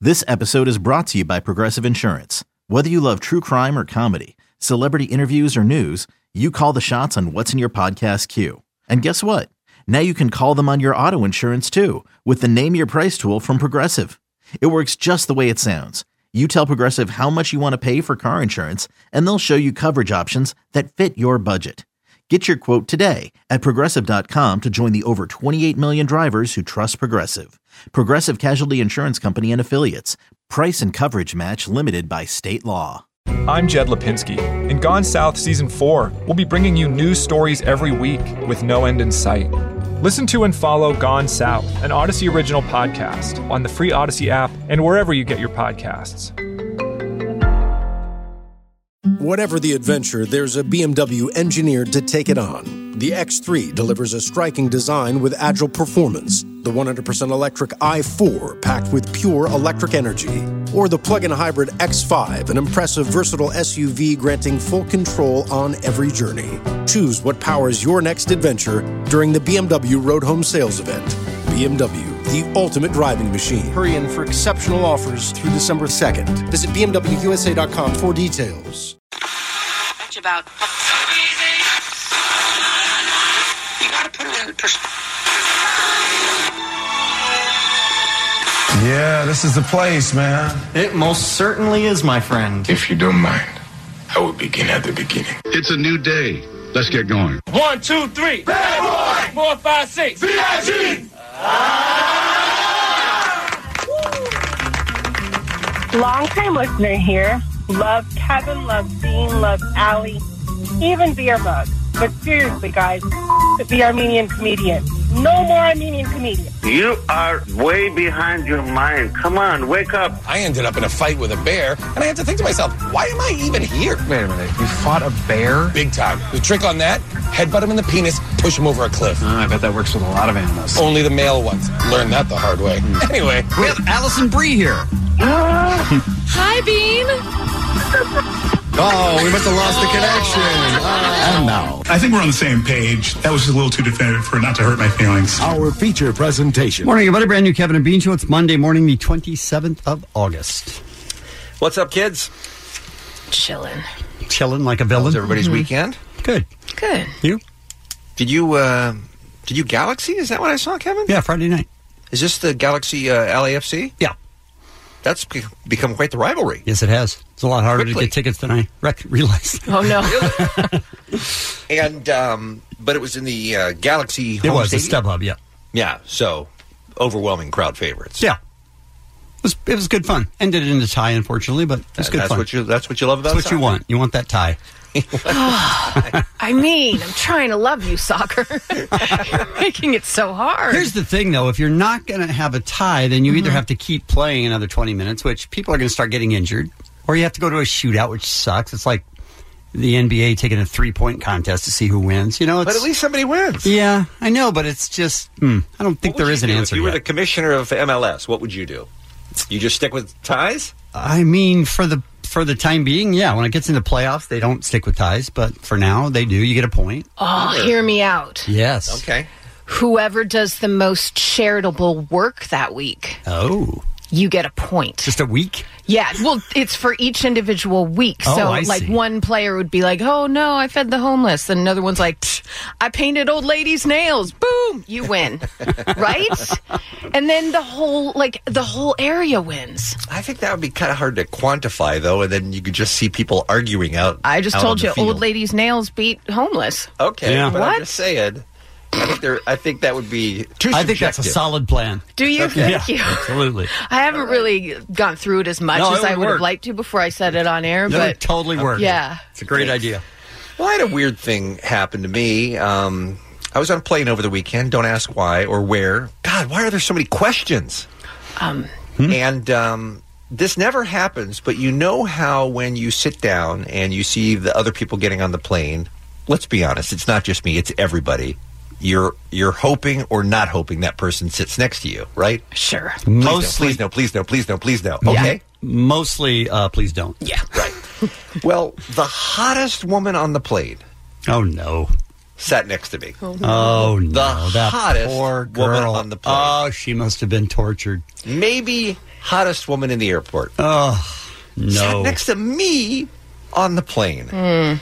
This episode is brought to you by Progressive Insurance. Whether you love true crime or comedy, celebrity interviews or news, you call the shots on what's in your podcast queue. And guess what? Now you can call them on your auto insurance too with the Name Your Price tool from Progressive. It works just the way it sounds. You tell Progressive how much you want to pay for car insurance, and they'll show you coverage options that fit your budget. Get your quote today at Progressive.com to join the over 28 million drivers who trust Progressive. Progressive Casualty Insurance Company and Affiliates. Price and coverage match limited by state law. I'm Jed Lipinski. In Gone South Season 4, we'll be bringing you news stories every week with no end in sight. Listen to and follow Gone South, an Odyssey original podcast on the free Odyssey app and wherever you get your podcasts. Whatever the adventure, there's a BMW engineered to take it on. The X3 delivers a striking design with agile performance. The 100% electric i4 packed with pure electric energy. Or the plug-in hybrid X5, an impressive, versatile SUV granting full control on every journey. Choose what powers your next adventure during the BMW Road Home Sales Event. BMW, the ultimate driving machine. Hurry in for exceptional offers through December 2nd. Visit BMWUSA.com for details. That's about... You gotta put it in perspective. Yeah, this is the place, man. It most certainly is, my friend. If you don't mind, I will begin at the beginning. It's a new day. Let's get going. 1, 2, 3. Bad boy! 4, 5, 6. VIG! Long-time listener here. Love Kevin, love Dean, love Allie, even Beer Mug. But seriously, guys, the Armenian comedian. No more Armenian comedian. You are way behind your mind. Come on, wake up. I ended up in a fight with a bear, and I had to think to myself, why am I even here? Wait a minute, you fought a bear? Big time. The trick on that, headbutt him in the penis, push him over a cliff. I bet that works with a lot of animals. Only the male ones. Learned that the hard way. Anyway. We have Allison Brie here. Hi, Bean. Oh, we must have lost the connection. And now, I think we're on the same page. That was a little too definitive for not to hurt my feelings. Our feature presentation. Morning, everybody. Brand new Kevin and Bean Show. It's Monday morning, the 27th of August. What's up, kids? Chilling like a villain. How was everybody's weekend? Good. You? Did you Galaxy? Is that what I saw, Kevin? Yeah, Friday night. Is this the Galaxy LAFC? Yeah. That's become quite the rivalry. Yes, it has. It's a lot harder to get tickets than I realized. Oh, no. And, but it was in the Galaxy home It was, stadium? the StubHub, yeah. Yeah, so overwhelming crowd favorites. Yeah. It was good fun. Ended in a tie, unfortunately, but it was good fun. That's what you love about That's what you want. You want that tie. I mean, I'm trying to love you, soccer. You're making it so hard. Here's the thing, though. If you're not going to have a tie, then you either have to keep playing another 20 minutes, which people are going to start getting injured, or you have to go to a shootout, which sucks. It's like the NBA taking a three-point contest to see who wins. You know, but at least somebody wins. Yeah, I know, but it's just, I don't think there is an answer If you were yet. the commissioner of MLS, what would you do? You just stick with ties? I mean, for the time being, yeah. When it gets into playoffs, they don't stick with ties, but for now, they do. You get a point. Oh, hear me out. Yes. Okay. Whoever does the most charitable work that week. Oh. You get a point. Just a week? Yeah, well, it's for each individual week. Oh, So, I like, see. one player would be like, oh, no, I fed the homeless. And another one's like, I painted old lady's nails. Boom, you win. Right? And then the whole area wins. I think that would be kind of hard to quantify, though, and then you could just see people arguing out. I just out told on the you, field. old lady's nails beat homeless. Okay, Yeah. but What? I'm just saying. I think that would be too subjective. I think that's a solid plan. Do you? Thank you. Absolutely. I haven't really gone through it as much No, as it I would would have work. liked to before I said it on air. That But would totally work. yeah. It's a great idea. Well, I had a weird thing happen to me. I was on a plane over the weekend. Don't ask why or where. God, why are there so many questions? And this never happens, but you know how when you sit down and you see the other people getting on the plane, let's be honest, it's not just me, it's everybody. You're hoping or not hoping that person sits next to you, right? Sure. Please no. Okay? Mostly, please don't. Yeah. Right. Well, the hottest woman on the plane. Oh, no. Sat next to me. Oh, no. The That hottest poor woman girl. on the plane. Oh, she must have been tortured. Maybe hottest woman in the airport. Oh, no. Sat next to me on the plane. And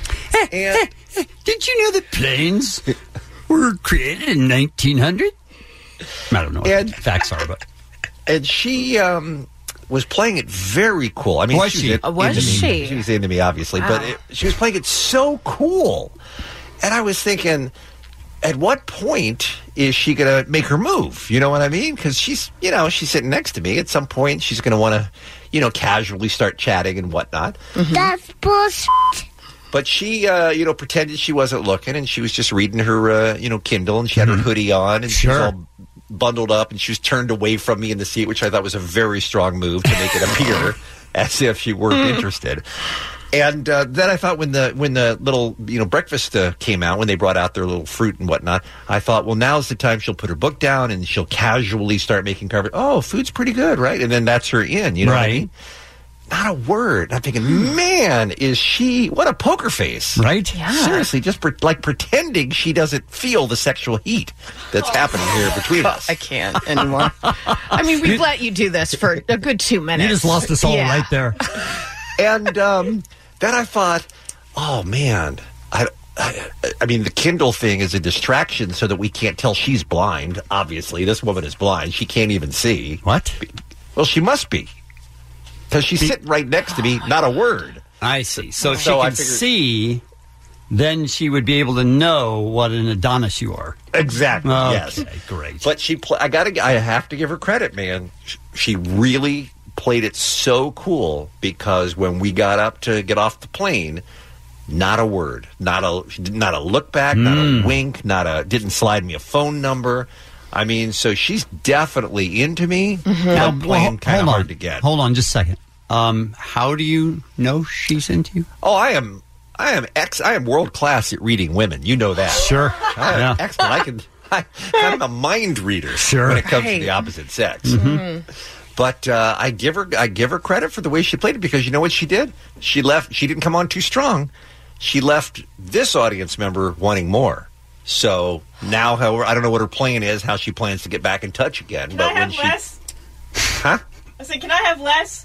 did you know that planes were created in 1900? I don't know what the facts are, but... And she was playing it very cool. I mean, Was she? She was into me, obviously, Wow. but she was playing it so cool. And I was thinking, at what point is she going to make her move? You know what I mean? Because she's sitting next to me. At some point, she's going to want to, casually start chatting and whatnot. That's bullshit. But she, pretended she wasn't looking, and she was just reading her, Kindle, and she had her hoodie on, and she was all bundled up, and she was turned away from me in the seat, which I thought was a very strong move to make it appear as if she weren't interested. And then I thought when the little breakfast came out, when they brought out their little fruit and whatnot, I thought, well, now's the time she'll put her book down and she'll casually start making conversation. Oh, food's pretty good, right? And then that's her in. You know what I mean? Not a word. I'm thinking, man, is she, what a poker face. Right? Yeah. Seriously, just pretending she doesn't feel the sexual heat that's happening here between us. I can't anymore. I mean, we've let you do this for a good 2 minutes. You just lost us all right there. And then I thought, oh, man, I mean, the Kindle thing is a distraction so that we can't tell she's blind. Obviously, this woman is blind. She can't even see. What? Well, she must be. Because she's sitting right next to me, not a word. I see. So if she I can figured- see, then she would be able to know what an Adonis you are. Exactly, Okay, yes. great. But I have to give her credit, man. She really played it so cool because when we got up to get off the plane, not a word, not a look back, not a wink, didn't slide me a phone number. I mean, so she's definitely into me. Now, playing kind of hard to get. Hold on just a second. How do you know she's into you? Oh, I am world class at reading women. You know that. Sure. I'm excellent. I'm a mind reader when it comes to the opposite sex. Mm-hmm. But I give her credit for the way she played it because you know what she did? She left. She didn't come on too strong. She left this audience member wanting more. So now, however, I don't know what her plan is, how she plans to get back in touch again. Can I have less? Huh? I said, can I have less?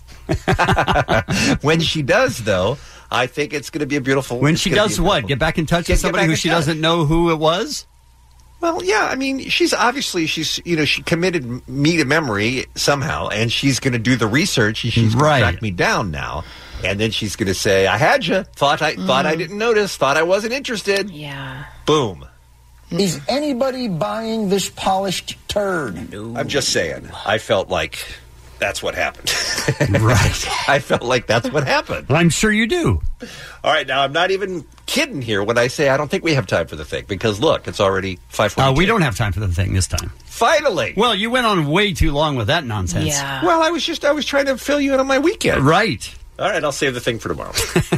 When she does, though, I think it's going to be a beautiful. When she does what? Get back in touch with somebody who she doesn't know who it was? Well, yeah. I mean, she committed me to memory somehow, and she's going to do the research. And she's going to track me down now, and then she's going to say, "I had you. Thought I didn't notice. Thought I wasn't interested." Yeah. Boom. Is anybody buying this polished turd? No. I'm just saying. I felt like that's what happened. Right. I felt like that's what happened. I'm sure you do. All right, now I'm not even kidding here when I say I don't think we have time for the thing because look, it's already 5:42. We don't have time for the thing this time. Finally. Well, you went on way too long with that nonsense. Yeah. Well, I was trying to fill you in on my weekend. Right. All right, I'll save the thing for tomorrow.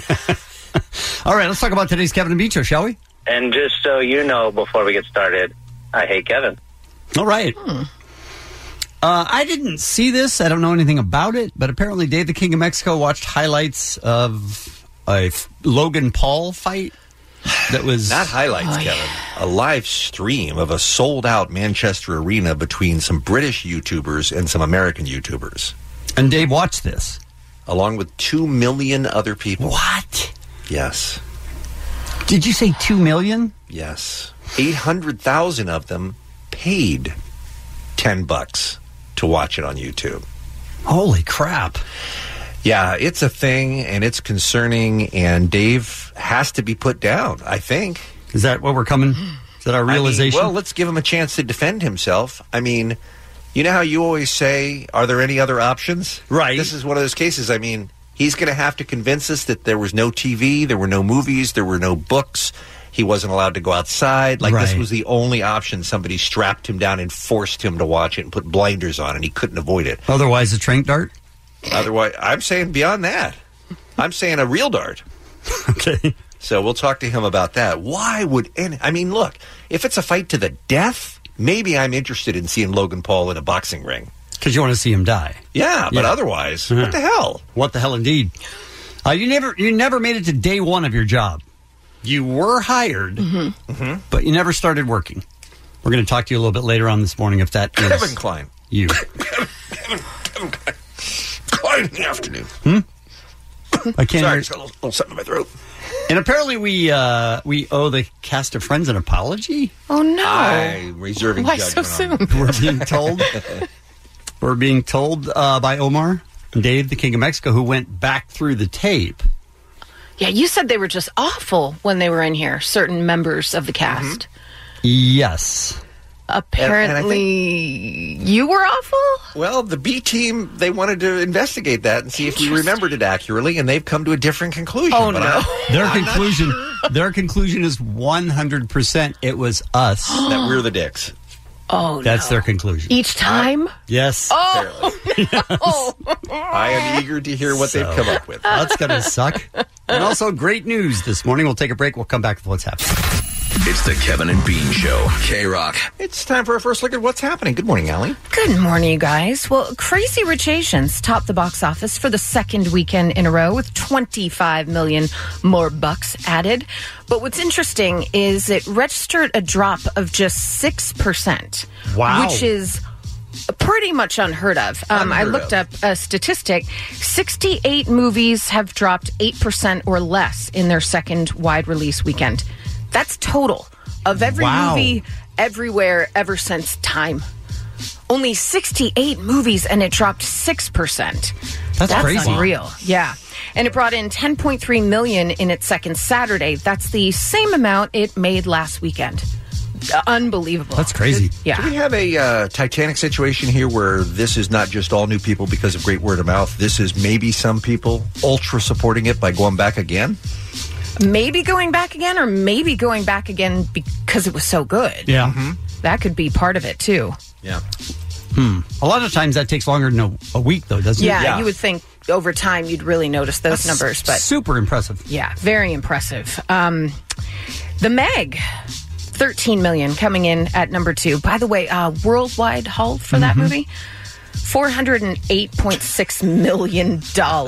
All right, let's talk about today's Kevin and Beach Show, shall we? And just so you know, before we get started, I hate Kevin. All right. I didn't see this. I don't know anything about it, but apparently Dave the King of Mexico watched highlights of a Logan Paul fight that was... Not highlights, Kevin. A live stream of a sold-out Manchester arena between some British YouTubers and some American YouTubers. And Dave watched this. Along with 2 million other people. What? Yes. Did you say 2 million? Yes. 800,000 of them paid $10 to watch it on YouTube. Holy crap. Yeah, it's a thing, and it's concerning, and Dave has to be put down, I think. Is that what we're coming? Is that our realization? Well, let's give him a chance to defend himself. I mean, you know how you always say, are there any other options? Right. This is one of those cases. I mean, he's going to have to convince us that there was no TV, there were no movies, there were no books. He wasn't allowed to go outside. Like, this was the only option. Somebody strapped him down and forced him to watch it and put blinders on, and he couldn't avoid it. Otherwise, a trank dart? Otherwise, I'm saying beyond that. I'm saying a real dart. Okay. So we'll talk to him about that. Why would I mean, look, if it's a fight to the death, maybe I'm interested in seeing Logan Paul in a boxing ring. Because you want to see him die. Yeah, but otherwise, what the hell? What the hell indeed. You never made it to day one of your job. You were hired, but you never started working. We're going to talk to you a little bit later on this morning if that is Kevin Klein. You. Kevin Klein. Quiet in the afternoon. I can't. Sorry, just got a little something in my throat. And apparently we owe the cast of Friends an apology. Oh no! I'm reserving Why judgment. so soon? We're being told by Omar and Dave, the King of Mexico, who went back through the tape. Yeah, you said they were just awful when they were in here. Certain members of the cast. Yes. Apparently, you were awful? Well, the B team, they wanted to investigate that and see if we remembered it accurately, and they've come to a different conclusion. Oh, but no. Their conclusion is 100% it was us. that we're the dicks. Oh, That's their conclusion. Each time? Yes. Oh, no. I am eager to hear what they've come up with. That's going to suck. And also great news this morning. We'll take a break. We'll come back with what's happening. It's the Kevin and Bean Show. K-Rock. It's time for our first look at what's happening. Good morning, Allie. Good morning, you guys. Well, Crazy Rich Asians topped the box office for the second weekend in a row with 25 million more bucks added. But what's interesting is it registered a drop of just 6%. Wow. Which is pretty much unheard of. I looked up a statistic. 68 movies have dropped 8% or less in their second wide release weekend. That's total of every movie everywhere ever since time. Only 68 movies and it dropped 6%. That's crazy. Unreal. Yeah. And it brought in $10.3 million in its second Saturday. That's the same amount it made last weekend. Unbelievable. That's crazy. Yeah. Do we have a Titanic situation here where this is not just all new people because of great word of mouth? This is maybe some people ultra supporting it by going back again? Maybe going back again, or maybe going back again because it was so good. Yeah. That could be part of it, too. Yeah. A lot of times that takes longer than a week, though, doesn't it? Yeah, you would think over time you'd really notice those numbers. But super impressive. Yeah, very impressive. The Meg, 13 million coming in at number 2. By the way, worldwide haul for that movie, $408.6 million.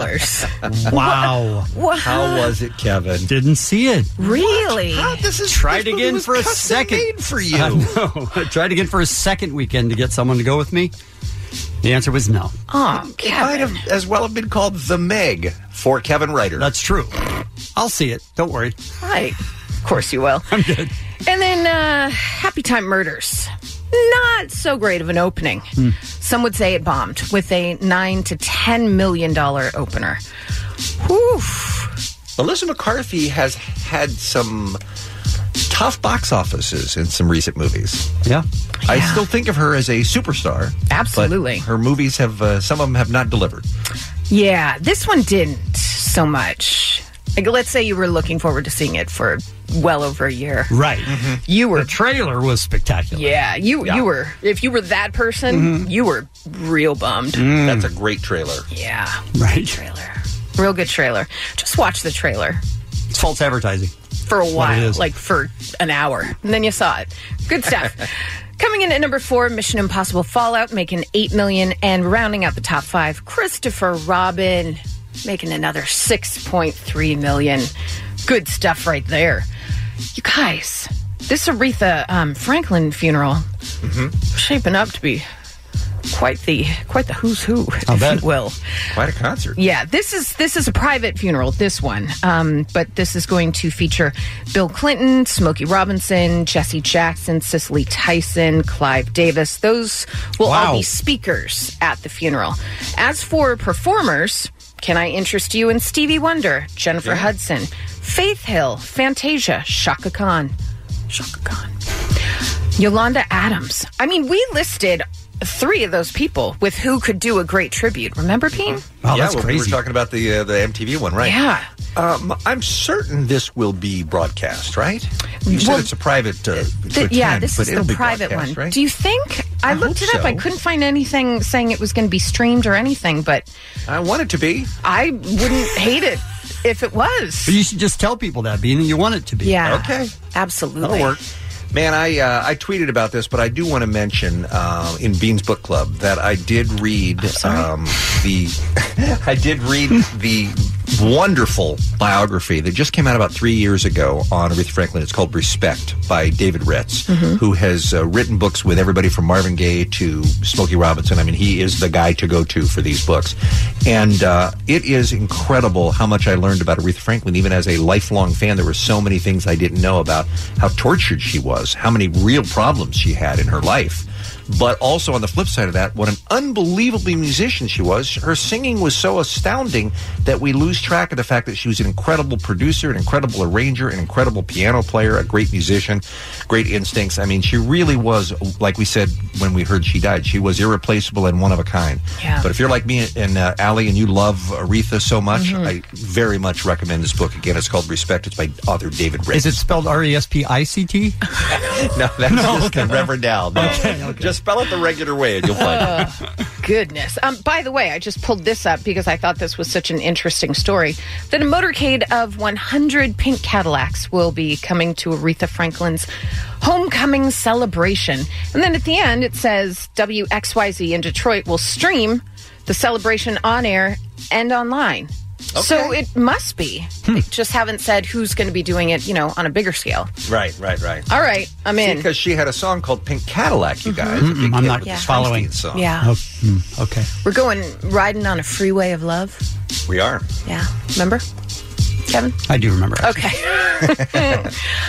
Wow. What? How was it, Kevin? Didn't see it. Really? Tried again for a second. Made for you. I know. I tried again for a second weekend to get someone to go with me. The answer was no. Oh, It might have as well have been called The Meg for Kevin Ryder. That's true. I'll see it. Don't worry. Right. Of course you will. I'm good. And then Happy Time Murders. Not so great of an opening. Some would say it bombed with a $9 to $10 million opener. Whew. Melissa McCarthy has had some tough box offices in some recent movies. Yeah. I still think of her as a superstar. Absolutely. But her movies have, some of them have not delivered. Yeah, this one didn't so much. Like, let's say you were looking forward to seeing it for well over a year. Right. You were. The trailer was spectacular. Yeah, you were. If you were that person, you were real bummed. That's a great trailer. Yeah. Right. Trailer. Real good trailer. Just watch the trailer. It's false advertising. For a What it while, is. like for an hour. And then you saw it. Good stuff. Coming in at number 4, Mission Impossible Fallout, making $8 million. And rounding out the top 5, Christopher Robin, making another $6.3 million. Good stuff right there. You guys, this Aretha Franklin funeral shaping up to be quite the who's who, if you will. Quite a concert. Yeah, this is a private funeral, this one. But this is going to feature Bill Clinton, Smokey Robinson, Jesse Jackson, Cicely Tyson, Clive Davis. Those will all be speakers at the funeral. As for performers, can I interest you in Stevie Wonder, Jennifer Hudson, Faith Hill, Fantasia, Shaka Khan, Yolanda Adams. I mean, we listed 3 of those people with who could do a great tribute. Remember, Pete? Oh, that's We were crazy. talking about the MTV one, right? Yeah. I'm certain this will be broadcast, right? You said it's a private. Yeah, this but is it'll the be private broadcast, one. right? Do you think? I looked hope it up. so. I couldn't find anything saying it was going to be streamed or anything, but I want it to be. I wouldn't hate it if it was. But you should just tell people that, Bean, and you want it to be. Yeah. Okay. Absolutely. That'll work. Man, I tweeted about this, but I do want to mention in Bean's Book Club that I did read I did read the wonderful biography that just came out about 3 years ago on Aretha Franklin. It's called Respect by David Ritz, who has written books with everybody from Marvin Gaye to Smokey Robinson. I mean, he is the guy to go to for these books. And it is incredible how much I learned about Aretha Franklin, even as a lifelong fan. There were so many things I didn't know about how tortured she was, how many real problems she had in her life. But also on the flip side of that, what an unbelievably musician she was. Her singing was so astounding that we lose track of the fact that she was an incredible producer, an incredible arranger, an incredible piano player, a great musician, great instincts. I mean, she really was, like we said when we heard she died, she was irreplaceable and one of a kind. Yeah. But if you're like me and Allie and you love Aretha so much, I very much recommend this book. Again, it's called Respect. It's by author David Ritz. Is it spelled R-E-S-P-I-C-T? No, that's just the Reverend Al. No. Okay. Just spell it the regular way and you'll find it. Goodness. By the way, I just pulled this up because I thought this was such an interesting story. That a motorcade of 100 pink Cadillacs will be coming to Aretha Franklin's homecoming celebration. And then at the end, it says WXYZ in Detroit will stream the celebration on air and online. Okay. So it must be. They just haven't said who's going to be doing it, on a bigger scale. Right. All right, I'm in. Because she had a song called Pink Cadillac, you guys. I'm not following. Song. Yeah. Okay. We're going riding on a freeway of love. We are. Yeah. Remember, Kevin? I do remember. Okay.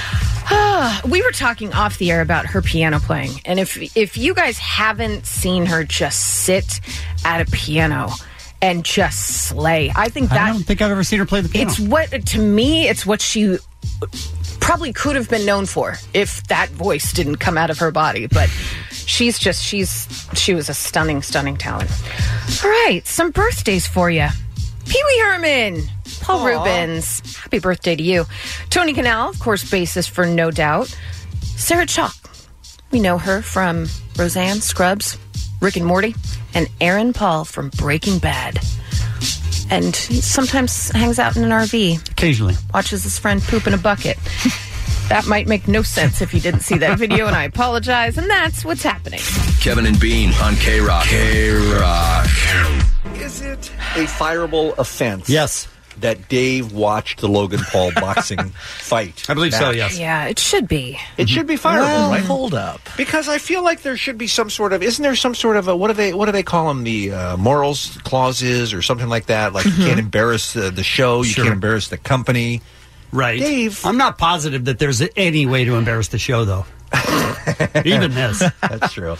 We were talking off the air about her piano playing. And if you guys haven't seen her just sit at a piano and just slay, I don't think I've ever seen her play the piano. It's what she probably could have been known for if that voice didn't come out of her body. But she was a stunning talent. All right, some birthdays for you. Pee Wee Herman, Paul Rubens, happy birthday to you. Tony Kanal, of course, bassist for No Doubt. Sarah Chalk, we know her from Roseanne, Scrubs, Rick and Morty, and Aaron Paul from Breaking Bad. And he sometimes hangs out in an RV. Occasionally. Watches his friend poop in a bucket. That might make no sense if you didn't see that video, and I apologize. And that's what's happening. Kevin and Bean on K-Rock. K-Rock. Is it a fireable offense? Yes. That Dave watched the Logan Paul boxing fight. I believe so, yes. Yeah, it should be. It should be fireable, right? Hold up. Because I feel like there should be some sort of, isn't there some sort of a, what do they call them, the morals clauses or something like that? Like you can't embarrass the show, you can't embarrass the company. Right. Dave. I'm not positive that there's any way to embarrass the show, though. Even this. That's true.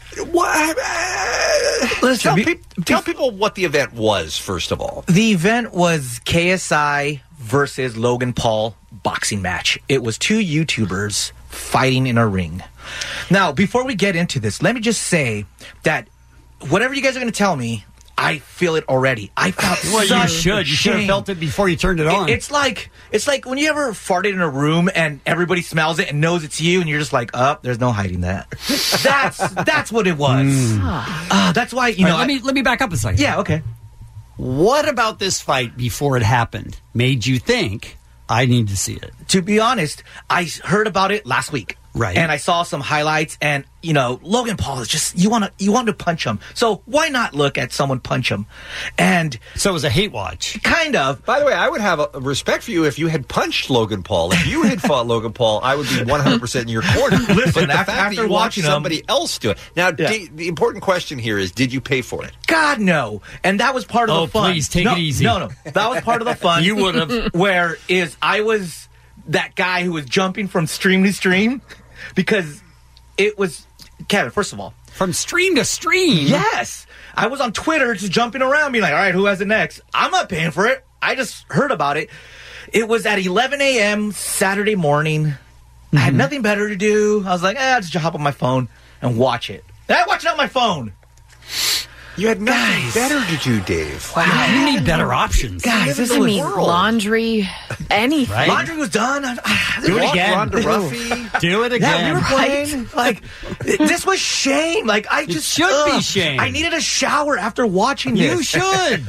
Listen, tell people what the event was, first of all. The event was KSI versus Logan Paul boxing match. It was two YouTubers fighting in a ring. Now, before we get into this, let me just say that whatever you guys are going to tell me, I feel it already. I felt you should have felt it before you turned it on. It's like when you ever farted in a room and everybody smells it and knows it's you, and you're just like, there's no hiding that. That's what it was. That's why let me back up a second. Yeah, okay. What about this fight before it happened made you think I need to see it? To be honest, I heard about it last week. Right. And I saw some highlights, and, Logan Paul is just, you want to punch him. So why not look at someone punch him? And so it was a hate watch. Kind of. By the way, I would have a respect for you if you had punched Logan Paul. If you had fought Logan Paul, I would be 100% in your corner. Listen, after after watching somebody else do it. Now, the important question here is, did you pay for it? God, no. And that was part of the fun. Please, take it easy. No. That was part of the fun. You would have. I was that guy who was jumping from stream to stream. Because it was, Kevin, first of all. From stream to stream? Yes. I was on Twitter just jumping around, being like, all right, who has it next? I'm not paying for it. I just heard about it. It was at 11 a.m. Saturday morning. I had nothing better to do. I was like, I'll just hop on my phone and watch it. And I watched it on my phone. You had nothing better to do, Dave. Wow. You need better options. Guys, this is laundry, anything. Right? Laundry was done. Do it again. Ronda Rousey. Do it again. Yeah, we were playing. Like, this was shame. Like, I just should be shame. I needed a shower after watching this. You should.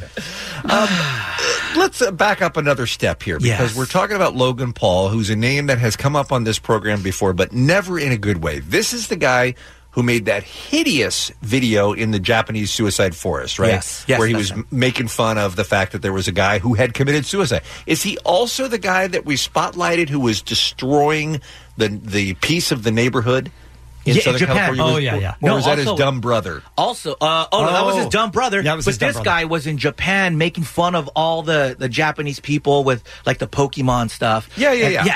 Let's back up another step here, because we're talking about Logan Paul, who's a name that has come up on this program before, but never in a good way. This is the guy who made that hideous video in the Japanese suicide forest, right? Yes, where he was that's him. making fun of the fact that there was a guy who had committed suicide. Is he also the guy that we spotlighted who was destroying the piece of the neighborhood in Southern Japan. California? Or was that his dumb brother? Also, no, that was his dumb brother. That was but his dumb this brother. guy was in Japan making fun of all the Japanese people with like the Pokemon stuff. Yeah.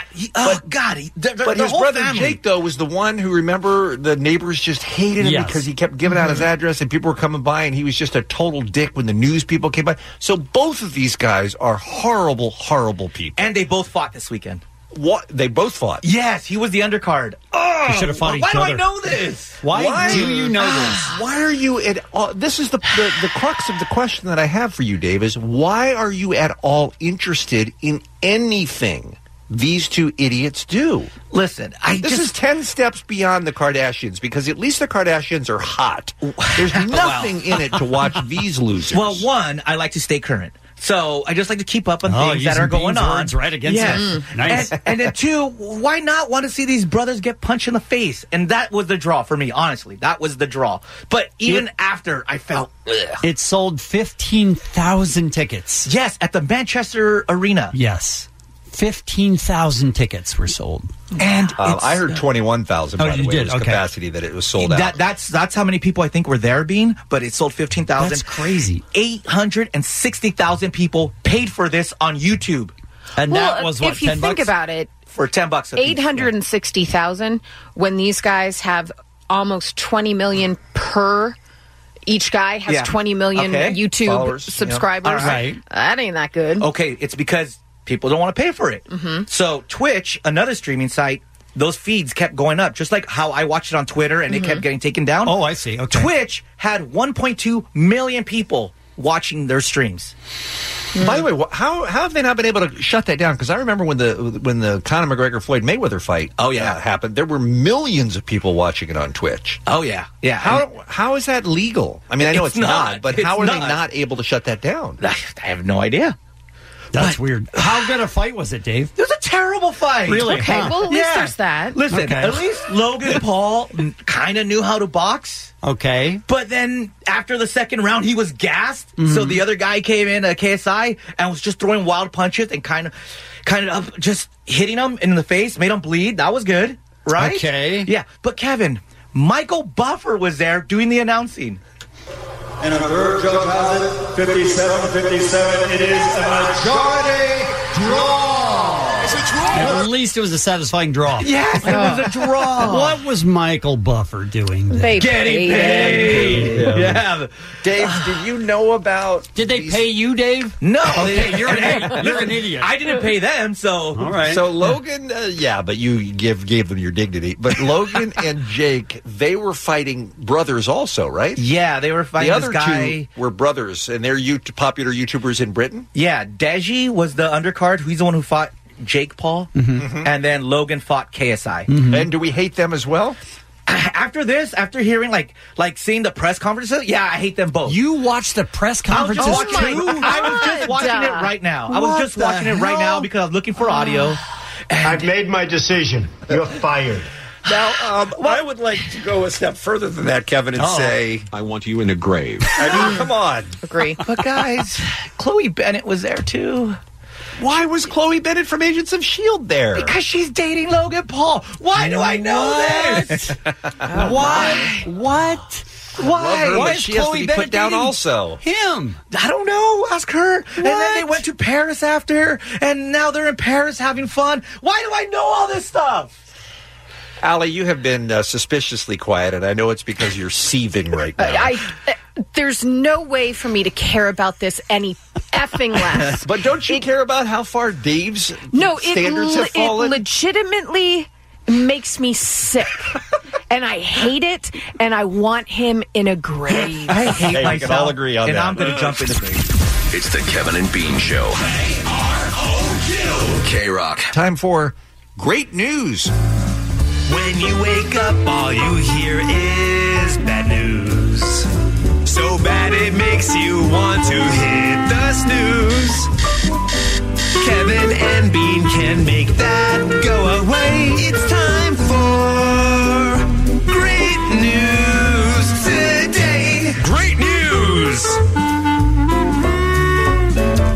God. But the his whole brother family. Jake, though, was the one who, remember, the neighbors just hated him Yes. because he kept giving out his address and people were coming by and he was just a total dick when the news people came by. So both of these guys are horrible, horrible people. And they both fought this weekend. What? They both fought? Yes, he was the undercard. Oh, They should have fought each why do other. I know this? Why do you know this? Why are you at all? This is the crux of the question that I have for you, Dave, is why are you at all interested in anything these two idiots do? Listen, This is 10 steps beyond the Kardashians, because at least the Kardashians are hot. There's nothing in it to watch these losers. Well, one, I like to stay current. So I just like to keep up on things that using are going Bean's on. words right against him. Nice. And then two, why not want to see these brothers get punched in the face? And that was the draw for me, honestly. That was the draw. But even after, I felt, ugh. It sold 15,000 tickets. Yes, at the Manchester Arena. Yes. 15,000 tickets were sold. And I heard 21,000, by Oh, the you way, did? was Okay. capacity that it was sold out. That's how many people I think were there, Bean, but it sold 15,000. That's crazy. 860,000 people paid for this on YouTube. And Well, that was what, if you 10 think bucks? about it, For $10 a piece. 860,000 when these guys have almost 20 million per. Each guy has Yeah. 20 million Okay. YouTube Followers, yeah. subscribers. All right. That ain't that good. Okay, it's because people don't want to pay for it. So Twitch, another streaming site, those feeds kept going up, just like how I watched it on Twitter and it kept getting taken down. Oh, I see. Okay. Twitch had 1.2 million people watching their streams. By the way, how have they not been able to shut that down? Because I remember when the Conor McGregor Floyd Mayweather fight happened, there were millions of people watching it on Twitch. Oh yeah, yeah. How is that legal? I mean, I know It's it's not, not. but It's how are they not. not able to shut that down? I have no idea. That's weird. How good a fight was it, Dave? It was a terrible fight. Really? Okay, Huh. well, at least Yeah. there's that. Listen, Okay. at least Logan Paul kind of knew how to box. Okay. But then after the second round, he was gassed. So the other guy came in, KSI, and was just throwing wild punches and kind of just hitting him in the face, made him bleed. That was good, right? Okay. Yeah, but Kevin, Michael Buffer was there doing the announcing. And a third judge has it, 57-57. It is a majority draw. It's a draw. At least it was a satisfying draw. Yes, it was a draw. What was Michael Buffer doing then? They Getting paid. Yeah. Dave, did you know about? Did they pay you, Dave? No. Okay, you're an idiot. I didn't pay them, so. All right. So Logan, but you gave them your dignity. But Logan and Jake, they were fighting brothers also, right? Yeah, they were fighting The other this guy. two were brothers, and they're popular YouTubers in Britain. Yeah, Deji was the undercard. He's the one who fought Jake Paul. And then Logan fought KSI. And do we hate them as well? After this, after hearing like seeing the press conferences, yeah, I hate them both. You watched the press I was conferences just watching, too? I was just watching it right now. I was just watching it right now because I was looking for audio. I've made my decision. You're fired. Now, I would like to go a step further than that, Kevin, and say, I want you in a grave. I mean, come on. Agree. But guys, Chloe Bennett was there too. Why was Chloe Bennett from Agents of S.H.I.E.L.D. there? Because she's dating Logan Paul. Why do I know this? Why? What? Why? Why But is she has to Chloe be Bennett put down dating also. Him. I don't know. Ask her. And then they went to Paris after, and now they're in Paris having fun. Why do I know all this stuff? Allie, you have been suspiciously quiet, and I know it's because you're seething right now. There's no way for me to care about this any effing less. But don't you care about how far Dave's standards have it fallen? legitimately makes me sick. And I hate it, and I want him in a grave. I hate Hey, myself. we can all agree on and that. I'm going to jump in the grave. It's the Kevin and Bean Show. K-Rock. Time for great news. When you wake up, all you hear is bad news. So bad it makes you want to hit the snooze. Kevin and Bean can make that go away. It's time for great news.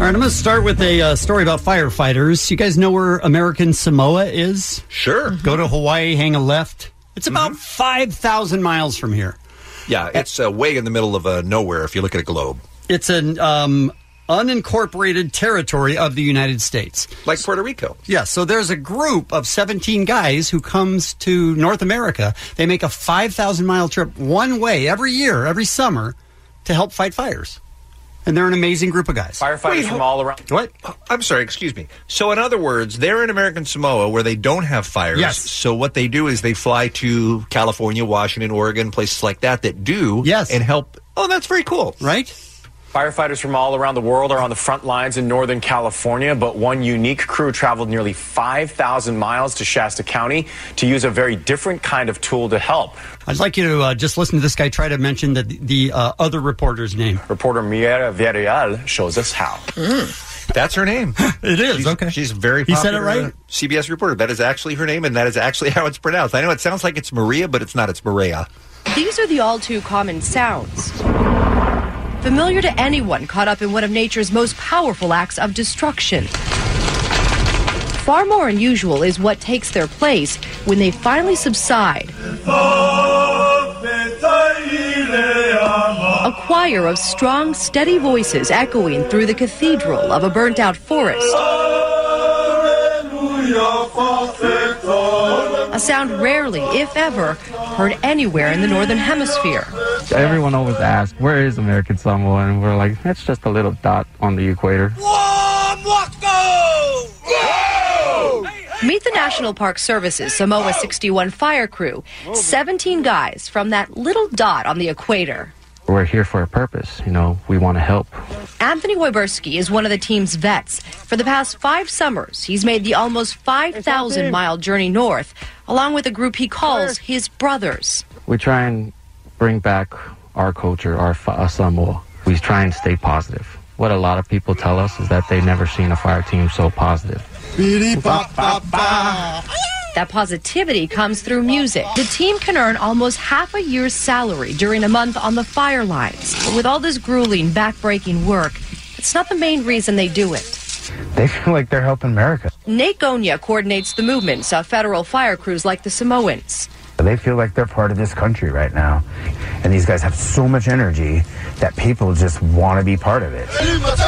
right, I'm going to start with a story about firefighters. You guys know where American Samoa is? Sure. Go to Hawaii, hang a left. It's about 5,000 miles from here. Yeah, it's way in the middle of nowhere if you look at a globe. It's an unincorporated territory of the United States. Like Puerto Rico. Yeah, so there's a group of 17 guys who comes to North America. They make a 5,000-mile trip one way every year, every summer, to help fight fires. And they're an amazing group of guys. Firefighters from all around. What? I'm sorry, excuse me. So in other words, they're in American Samoa where they don't have fires. Yes. So what they do is they fly to California, Washington, Oregon, places like that do. Yes. And help. Oh, that's very cool. Right? Firefighters from all around the world are on the front lines in Northern California, but one unique crew traveled nearly 5,000 miles to Shasta County to use a very different kind of tool to help. I'd like you to just listen to this guy try to mention the other reporter's name. Reporter Miera Villarreal shows us how. That's her name. It is. Okay. She's very He popular. said it right? CBS reporter. That is actually her name, and that is actually how it's pronounced. I know it sounds like it's Maria, but it's not. It's Maria. These are the all-too-common sounds. Familiar to anyone caught up in one of nature's most powerful acts of destruction. Far more unusual is what takes their place when they finally subside. A choir of strong, steady voices echoing through the cathedral of a burnt-out forest. A sound rarely, if ever, heard anywhere in the Northern Hemisphere. Everyone always asks, where is American Samoa? And we're like, it's just a little dot on the equator. Meet the National Park Service's Samoa 61 fire crew, 17 guys from that little dot on the equator. We're here for a purpose, we want to help. Anthony Wojberski is one of the team's vets. For the past 5 summers, he's made the almost 5,000-mile journey north, along with a group he calls his brothers. We try and bring back our culture, our Samoa. We try and stay positive. What a lot of people tell us is that they've never seen a fire team so positive. That positivity comes through music. The team can earn almost half a year's salary during a month on the fire lines. But with all this grueling, back-breaking work, it's not the main reason they do it. They feel like they're helping America. Nate Gonya coordinates the movements of federal fire crews like the Samoans. They feel like they're part of this country right now. And these guys have so much energy that people just want to be part of it.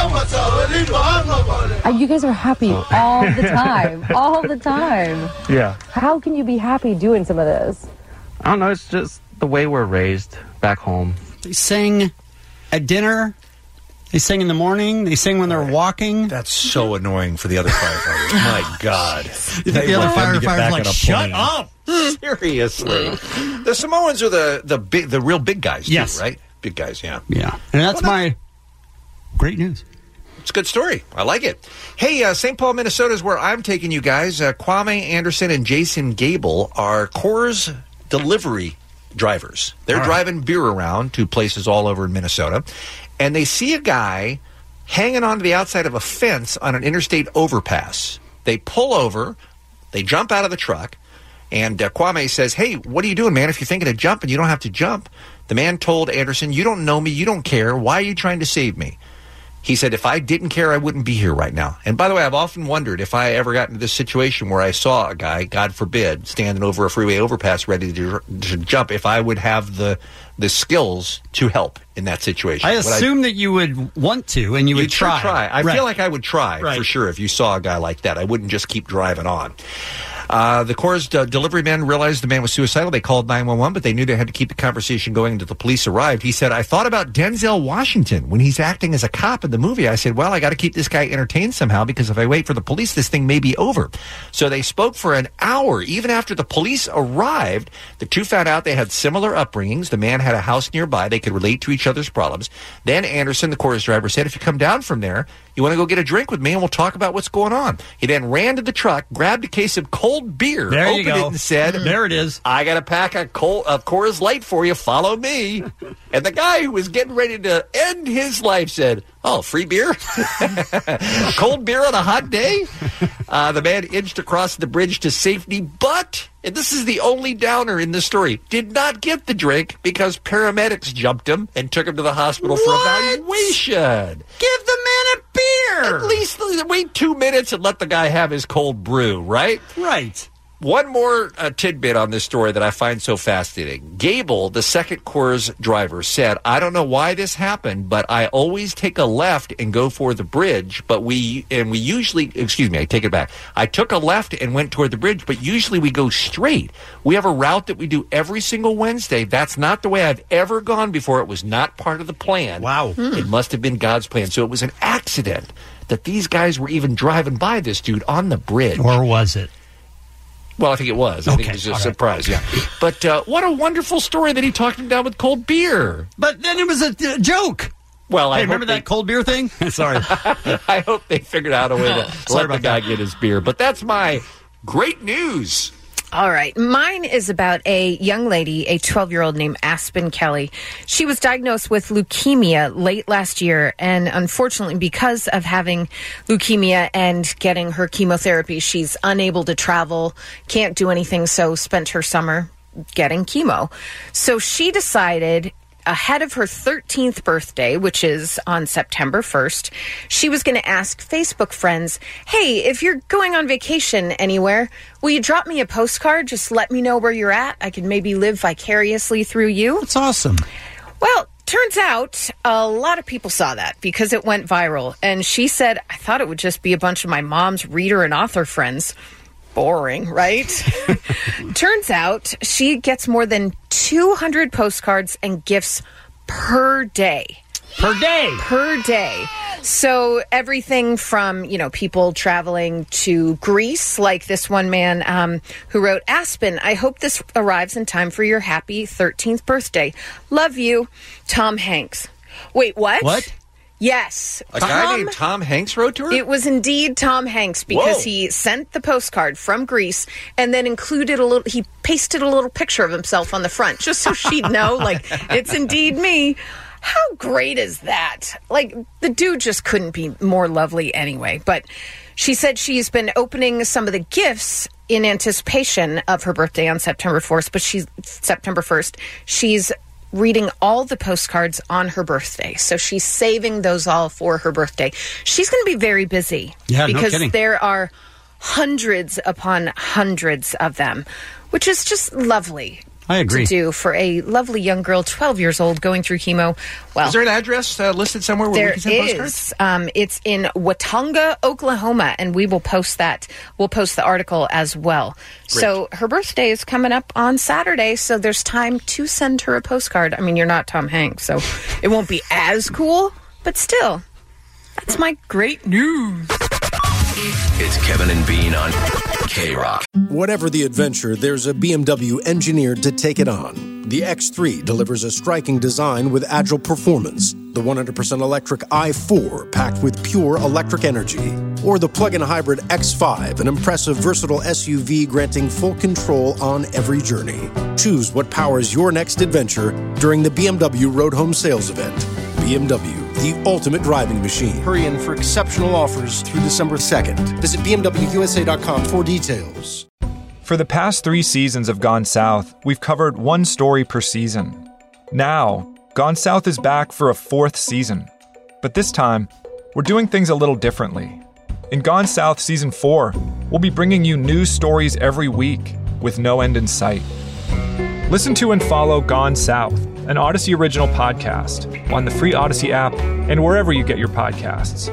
You guys are happy all the time. All the time. Yeah. How can you be happy doing some of this? I don't know. It's just the way we're raised back home. They sing at dinner. They sing in the morning. They sing when they're walking. That's so annoying for the other firefighters. My God. You think the other firefighters like, shut up? Seriously. The Samoans are the real big guys, too, yes. Right? Big guys, yeah. Yeah. And that's my great news. It's a good story. I like it. Hey, St. Paul, Minnesota is where I'm taking you guys. Kwame Anderson and Jason Gable are Coors delivery drivers. They're driving beer around to places all over in Minnesota, and they see a guy hanging onto the outside of a fence on an interstate overpass. They pull over, they jump out of the truck, and Kwame says, hey, what are you doing, man? If you're thinking of jumping, you don't have to jump. The man told Anderson, you don't know me, you don't care. Why are you trying to save me? He said, if I didn't care, I wouldn't be here right now. And by the way, I've often wondered if I ever got into this situation where I saw a guy, God forbid, standing over a freeway overpass ready to jump, if I would have the skills to help in that situation. I assume that you would want to, and you would try. I feel like I would try, for sure, if you saw a guy like that. I wouldn't just keep driving on. The Coors delivery men realized the man was suicidal. They called 911, but they knew they had to keep the conversation going until the police arrived. He said, I thought about Denzel Washington when he's acting as a cop in the movie. I said, well, I got to keep this guy entertained somehow, because if I wait for the police, this thing may be over. So they spoke for an hour. Even after the police arrived, the two found out they had similar upbringings. The man had a house nearby. They could relate to each other's problems. Then Anderson, the Coors driver, said, if you come down from there, you want to go get a drink with me and we'll talk about what's going on. He then ran to the truck, grabbed a case of cold beer, opened it and said, there it is. I got a pack of Coors Light for you. Follow me. And the guy who was getting ready to end his life said, oh, free beer? Cold beer on a hot day? The man inched across the bridge to safety, but, and this is the only downer in the story, did not get the drink because paramedics jumped him and took him to the hospital for evaluation. Give the man a beer! Just wait 2 minutes and let the guy have his cold brew, right? Right. One more tidbit on this story that I find so fascinating. Gable, the second Coors driver, said, I don't know why this happened, but I always take a left and go for the bridge, but we usually, excuse me, I take it back. I took a left and went toward the bridge, but usually we go straight. We have a route that we do every single Wednesday. That's not the way I've ever gone before. It was not part of the plan. Wow. It must have been God's plan. So it was an accident that these guys were even driving by this dude on the bridge. Or was it? Well, I think it was. I think it was just a surprise, yeah. But what a wonderful story that he talked him down with cold beer. But then it was a joke. Well, I remember that cold beer thing? Sorry. I hope they figured out a way to let the guy get his beer. But that's my great news. All right. Mine is about a young lady, a 12-year-old named Aspen Kelly. She was diagnosed with leukemia late last year, and unfortunately, because of having leukemia and getting her chemotherapy, she's unable to travel, can't do anything, so spent her summer getting chemo. So she decided, ahead of her 13th birthday, which is on September 1st, she was going to ask Facebook friends, hey, if you're going on vacation anywhere, will you drop me a postcard? Just let me know where you're at. I can maybe live vicariously through you. That's awesome. Well, turns out a lot of people saw that because it went viral. And she said, I thought it would just be a bunch of my mom's reader and author friends. Boring, right? Turns out she gets more than 200 postcards and gifts per day. Per day? Per day. So everything from, people traveling to Greece, like this one man who wrote, Aspen, I hope this arrives in time for your happy 13th birthday. Love you, Tom Hanks. Wait, what? What? Yes. A guy named Tom Hanks wrote to her? It was indeed Tom Hanks because he sent the postcard from Greece and then he pasted a little picture of himself on the front just so she'd know, it's indeed me. How great is that? The dude just couldn't be more lovely anyway. But she said she's been opening some of the gifts in anticipation of her birthday on September 1st. She's reading all the postcards on her birthday. So she's saving those all for her birthday. She's going to be very busy. Yeah, because no kidding. There are hundreds upon hundreds of them, which is just lovely. I agree. To do for a lovely young girl, 12 years old, going through chemo. Well, is there an address listed somewhere where we can send postcards? It's in Watonga, Oklahoma, and we will post that. We'll post the article as well. Great. So her birthday is coming up on Saturday, so there's time to send her a postcard. I mean, you're not Tom Hanks, so it won't be as cool, but still, that's my great news. It's Kevin and Bean on K-Rock. Whatever the adventure, there's a BMW engineered to take it on. The X3 delivers a striking design with agile performance. The 100% electric i4 packed with pure electric energy. Or the plug-in hybrid X5, an impressive, versatile SUV granting full control on every journey. Choose what powers your next adventure during the BMW Road Home Sales Event. BMW, the ultimate driving machine. Hurry in for exceptional offers through December 2nd. Visit BMWUSA.com for details. For the past 3 seasons of Gone South, we've covered one story per season. Now, Gone South is back for a 4th season. But this time, we're doing things a little differently. In Gone South Season 4, we'll be bringing you new stories every week with no end in sight. Listen to and follow Gone South, an Odyssey original podcast, on the free Odyssey app and wherever you get your podcasts.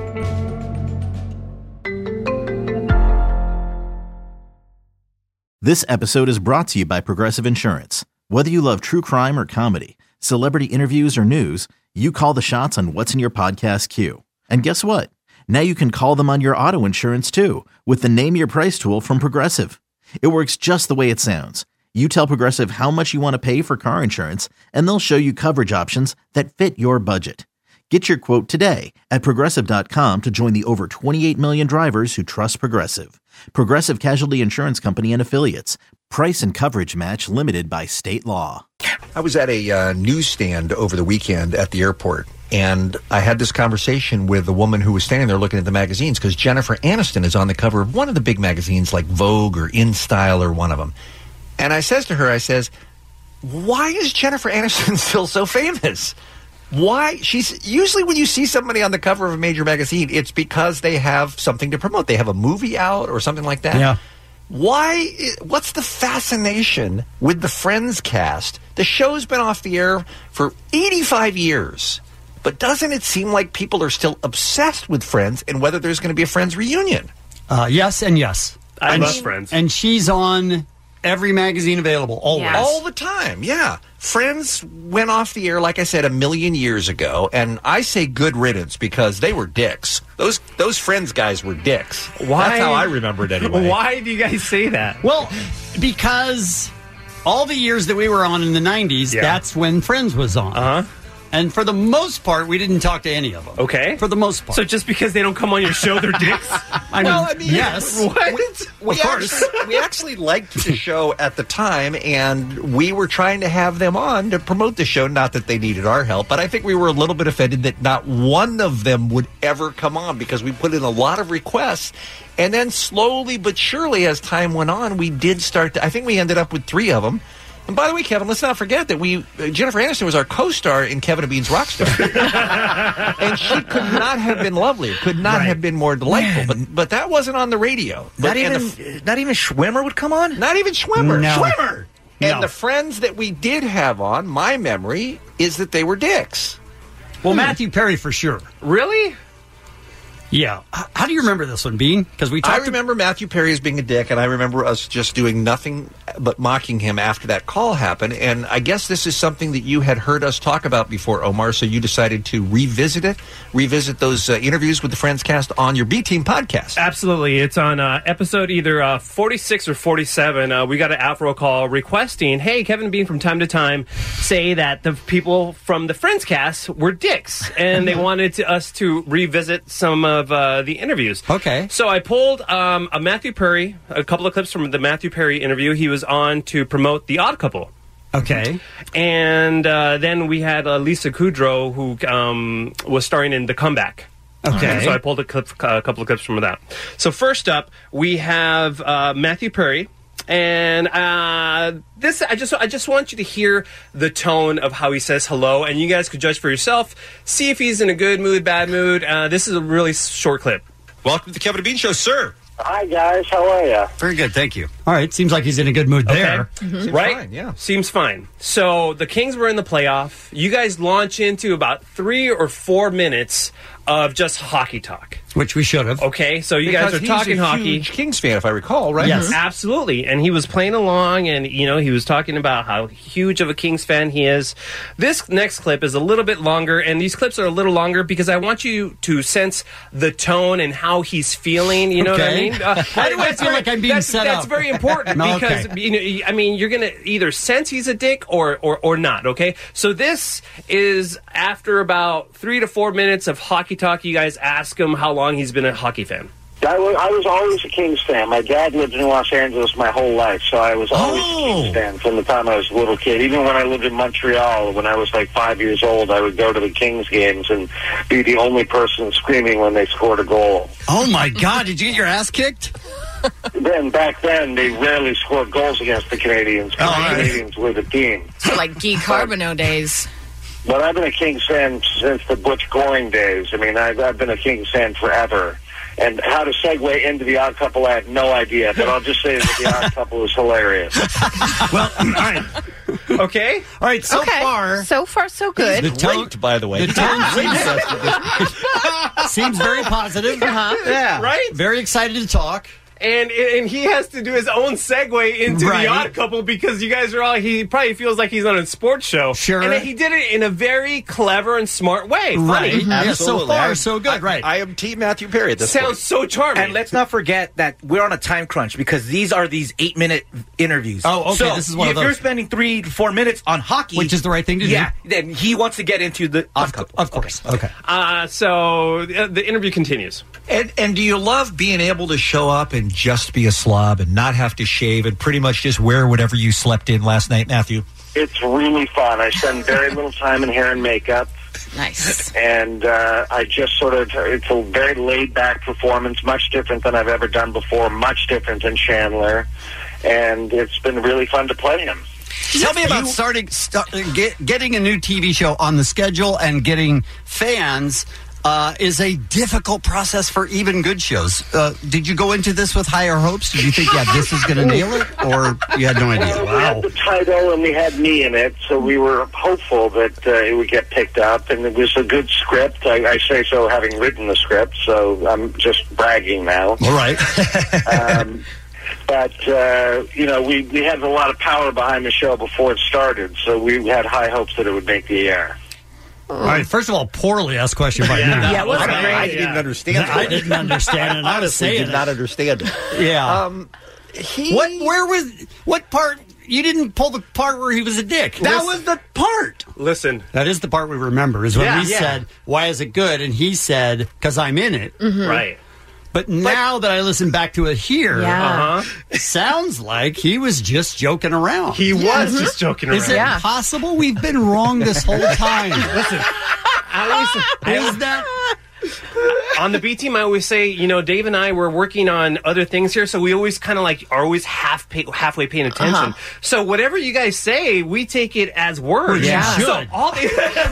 This episode is brought to you by Progressive Insurance. Whether you love true crime or comedy, celebrity interviews or news, you call the shots on what's in your podcast queue. And guess what? Now you can call them on your auto insurance too with the Name Your Price tool from Progressive. It works just the way it sounds. You tell Progressive how much you want to pay for car insurance, and they'll show you coverage options that fit your budget. Get your quote today at Progressive.com to join the over 28 million drivers who trust Progressive. Progressive Casualty Insurance Company and Affiliates. Price and coverage match limited by state law. I was at a newsstand over the weekend at the airport, and I had this conversation with a woman who was standing there looking at the magazines because Jennifer Aniston is on the cover of one of the big magazines like Vogue or InStyle or one of them. And I says to her, why is Jennifer Aniston still so famous? Why? She's usually when you see somebody on the cover of a major magazine, it's because they have something to promote. They have a movie out or something like that. Yeah. Why? What's the fascination with the Friends cast? The show's been off the air for 85 years. But doesn't it seem like people are still obsessed with Friends and whether there's going to be a Friends reunion? Yes and yes. I love Friends. And she's on every magazine available, always. Yes. All the time, yeah. Friends went off the air, like I said, 1,000,000 years ago, and I say good riddance because they were dicks. Those Friends guys were dicks. Why? That's how I remember it anyway. Why do you guys say that? Well, because all the years that we were on in the 90s, that's when Friends was on. Uh-huh. And for the most part, we didn't talk to any of them. Okay. For the most part. So just because they don't come on your show, they're dicks? I mean, yes. What? We actually liked the show at the time, and we were trying to have them on to promote the show. Not that they needed our help, but I think we were a little bit offended that not one of them would ever come on because we put in a lot of requests. And then slowly but surely, as time went on, we did start to, I think we ended up with 3 of them. And by the way, Kevin, let's not forget that Jennifer Aniston was our co-star in Kevin and Bean's Rockstar. And she could not have been lovelier, could not have been more delightful. But that wasn't on the radio. Not even Schwimmer would come on? Not even Schwimmer. No. Schwimmer! And the Friends that we did have on, my memory, is that they were dicks. Well, Matthew Perry for sure. Really? Yeah. How do you remember this one, Bean? Because I remember Matthew Perry as being a dick, and I remember us just doing nothing but mocking him after that call happened. And I guess this is something that you had heard us talk about before, Omar, so you decided to revisit those interviews with the Friends cast on your B-Team podcast. Absolutely. It's on episode either 46 or 47. We got an Afro call requesting, hey, Kevin and Bean from time to time say that the people from the Friends cast were dicks, and they wanted us to revisit some of the interviews. Okay. So I pulled a Matthew Perry, a couple of clips from the Matthew Perry interview. He was on to promote The Odd Couple. Okay. And then we had Lisa Kudrow, who was starring in The Comeback. Okay. So I pulled a couple of clips from that. So first up, we have Matthew Perry. And this, I just want you to hear the tone of how he says hello, and you guys could judge for yourself. See if he's in a good mood, bad mood. This is a really short clip. Welcome to the Kevin and Bean Show, sir. Hi, guys. How are you? Very good, thank you. All right, seems like he's in a good mood there. Seems fine, yeah. Seems fine. So the Kings were in the playoff. You guys launch into about 3 or 4 minutes of just hockey talk. Which we should have. Okay, so you guys are talking hockey. Huge Kings fan, if I recall, right? Yes. Absolutely. And he was playing along, and, he was talking about how huge of a Kings fan he is. This next clip is a little bit longer, and these clips are a little longer because I want you to sense the tone and how he's feeling. You know what I mean? Why do I feel like I'm being set up? That's very important because, you're going to either sense he's a dick or not, okay? So this is after about 3 to 4 minutes of hockey talk. You guys ask him how long he's been a hockey fan. I was always a Kings fan. My dad lived in Los Angeles my whole life, so I was always a Kings fan from the time I was a little kid. Even when I lived in Montreal, when I was like 5 years old, I would go to the Kings games and be the only person screaming when they scored a goal. Oh, my God. Did you get your ass kicked? Back then, they rarely scored goals against the Canadians. The Canadians were the team. So like Guy Carbonneau days. But I've been a Kings fan since the Butch Goring days. I mean, I've been a Kings fan forever. And how to segue into The Odd Couple, I have no idea. But I'll just say that The Odd Couple is hilarious. Well, all right. Okay. All right, so far, so good. The tone, by the way. The tone seems very positive. Yeah. Right? Very excited to talk. And he has to do his own segue into The Odd Couple because you guys are all, he probably feels like he's on a sports show. Sure. And he did it in a very clever and smart way. Funny. Right. Yeah, so far, so good. Right. I am Team Matthew Perry at this Sounds point. so charming. And let's not forget that we're on a time crunch because these are these 8-minute interviews. Oh, okay. So this is one of if those. you're spending 3 to 4 minutes on hockey, Which is the right thing to do. Yeah, then he wants to get into The Odd Couple. Of course. Okay. So the interview continues. And do you love being able to show up and just be a slob and not have to shave and pretty much just wear whatever you slept in last night, Matthew? It's really fun. I spend very little time in hair and makeup. Nice. And I just sort of, it's a very laid-back performance, much different than I've ever done before, much different than Chandler. And it's been really fun to play him. Tell me about getting a new TV show on the schedule and getting fans. Is a difficult process for even good shows. Did you go into this with higher hopes? Did you think, this is going to nail it? Or you had no idea? We had the title and we had me in it, so we were hopeful that it would get picked up. And it was a good script. I say so having written the script, so I'm just bragging now. All right. But, we had a lot of power behind the show before it started, so we had high hopes that it would make the air. All right, first of all, poorly asked question by me. Yeah, it wasn't great. I didn't understand it. I didn't understand it. I was saying did not understand it. Yeah. What part? You didn't pull the part where he was a dick. That was the part. Listen. That is the part we remember, is when we said, why is it good? And he said, because I'm in it. Mm-hmm. Right. But now that I listen back to it here, it sounds like he was just joking around. He was just joking around. Is it possible we've been wrong this whole time? Listen, is that... On the B team, I always say, Dave and I were working on other things here, so we always kind of are always halfway paying attention. So whatever you guys say, we take it as word. So all this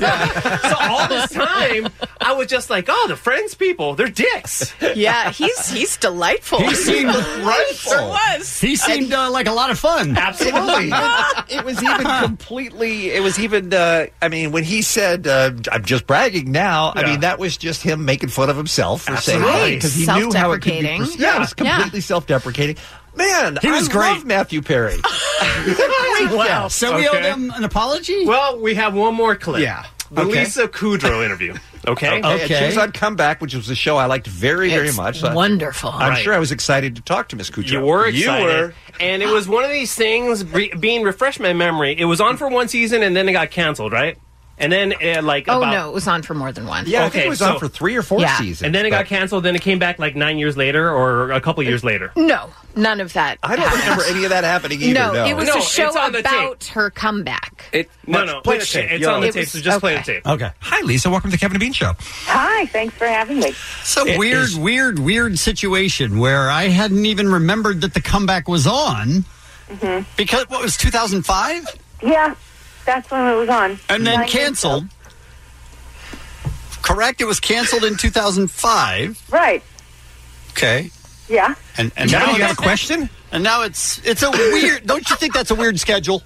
time, I was just like, the Friends people, they're dicks. Yeah, he's delightful. He seemed Sure was. He seemed like a lot of fun. Absolutely. It was even completely. It was even. When he said, "I'm just bragging now," I mean that was just him making fun of himself for saying that because he knew how it could be. It was completely self-deprecating. Man, he was great. I love Matthew Perry. Wow. So we owe them an apology? Well, we have one more clip. Yeah. The Lisa Kudrow interview. Okay. She was on Comeback, which was a show I liked very, very much. Wonderful. I'm sure I was excited to talk to Miss Kudrow. You were excited. And it was one of these things, being refreshed my memory, it was on for one season and then it got canceled, right? And then, no, it was on for more than one. Yeah, I think it was on for 3 or 4 seasons. And then it got canceled, then it came back 9 years later or a couple years later. No, none of that. I don't remember any of that happening either. No, it was a show about her comeback. It's on the tape, so just play the tape. Okay. Hi, Lisa. Welcome to the Kevin and Bean Show. Hi, thanks for having me. It's a weird situation where I hadn't even remembered that the comeback was on. Mm-hmm. Because, what was 2005? Yeah. That's when it was on. And then canceled. Correct? It was canceled in 2005. Right. Okay. Yeah. And now you have a question? And now it's a weird... Don't you think that's a weird schedule?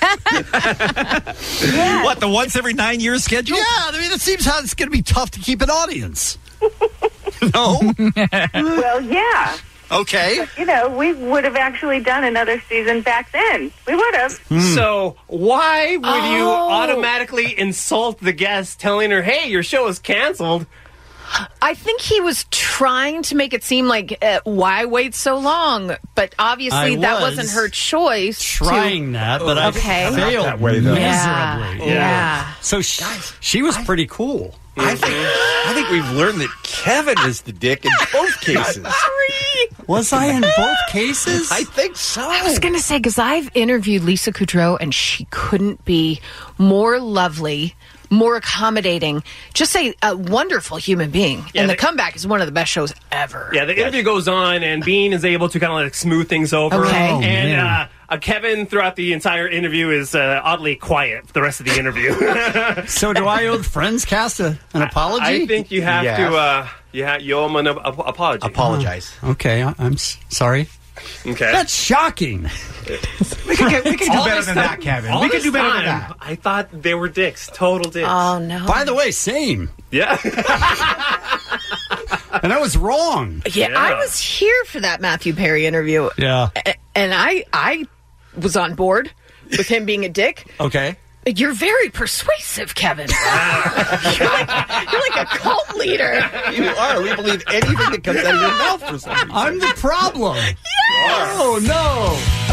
Yeah. What, the once every 9 years schedule? Yeah, it seems how it's going to be tough to keep an audience. No? Well, yeah. Okay. But, we would have actually done another season back then. We would have. So why would you automatically insult the guest telling her, hey, your show is canceled? I think he was trying to make it seem like, why wait so long? But obviously that wasn't her choice. Trying that, but I failed that way, though. Miserably. Yeah. So she was pretty cool. I think we've learned that Kevin is the dick in both cases. Was I in both cases? I think so. I was going to say, because I've interviewed Lisa Kudrow, and she couldn't be more lovely, more accommodating, just a wonderful human being. Yeah, and The Comeback is one of the best shows ever. Yeah, the interview goes on, and Bean is able to kind of smooth things over. Okay. And Kevin, throughout the entire interview, is oddly quiet for the rest of the interview. So do I owe the Friends cast an apology? I think you have to... you owe him an apology. Apologize. Okay, I'm sorry. Okay. That's shocking. We could do better than that, Kevin. We could do better than that. I thought they were dicks. Total dicks. Oh, no. By the way, same. Yeah. And I was wrong. Yeah, I was here for that Matthew Perry interview. Yeah. And I was on board with him being a dick. Okay. You're very persuasive, Kevin. You're like a cult leader. You are. We believe anything that comes out of your mouth for some reason. I'm the problem. Yes! Oh, no.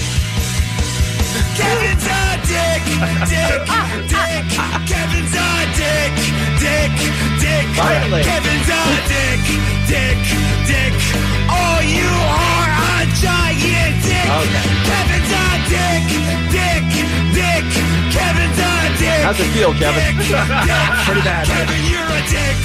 Kevin's a dick. Kevin's a dick. Finally. Kevin's a dick. Oh, you are a giant dick. Okay. Kevin's a dick. Kevin's a dick. How's it feel, Kevin? Pretty bad. Kevin, you're a dick.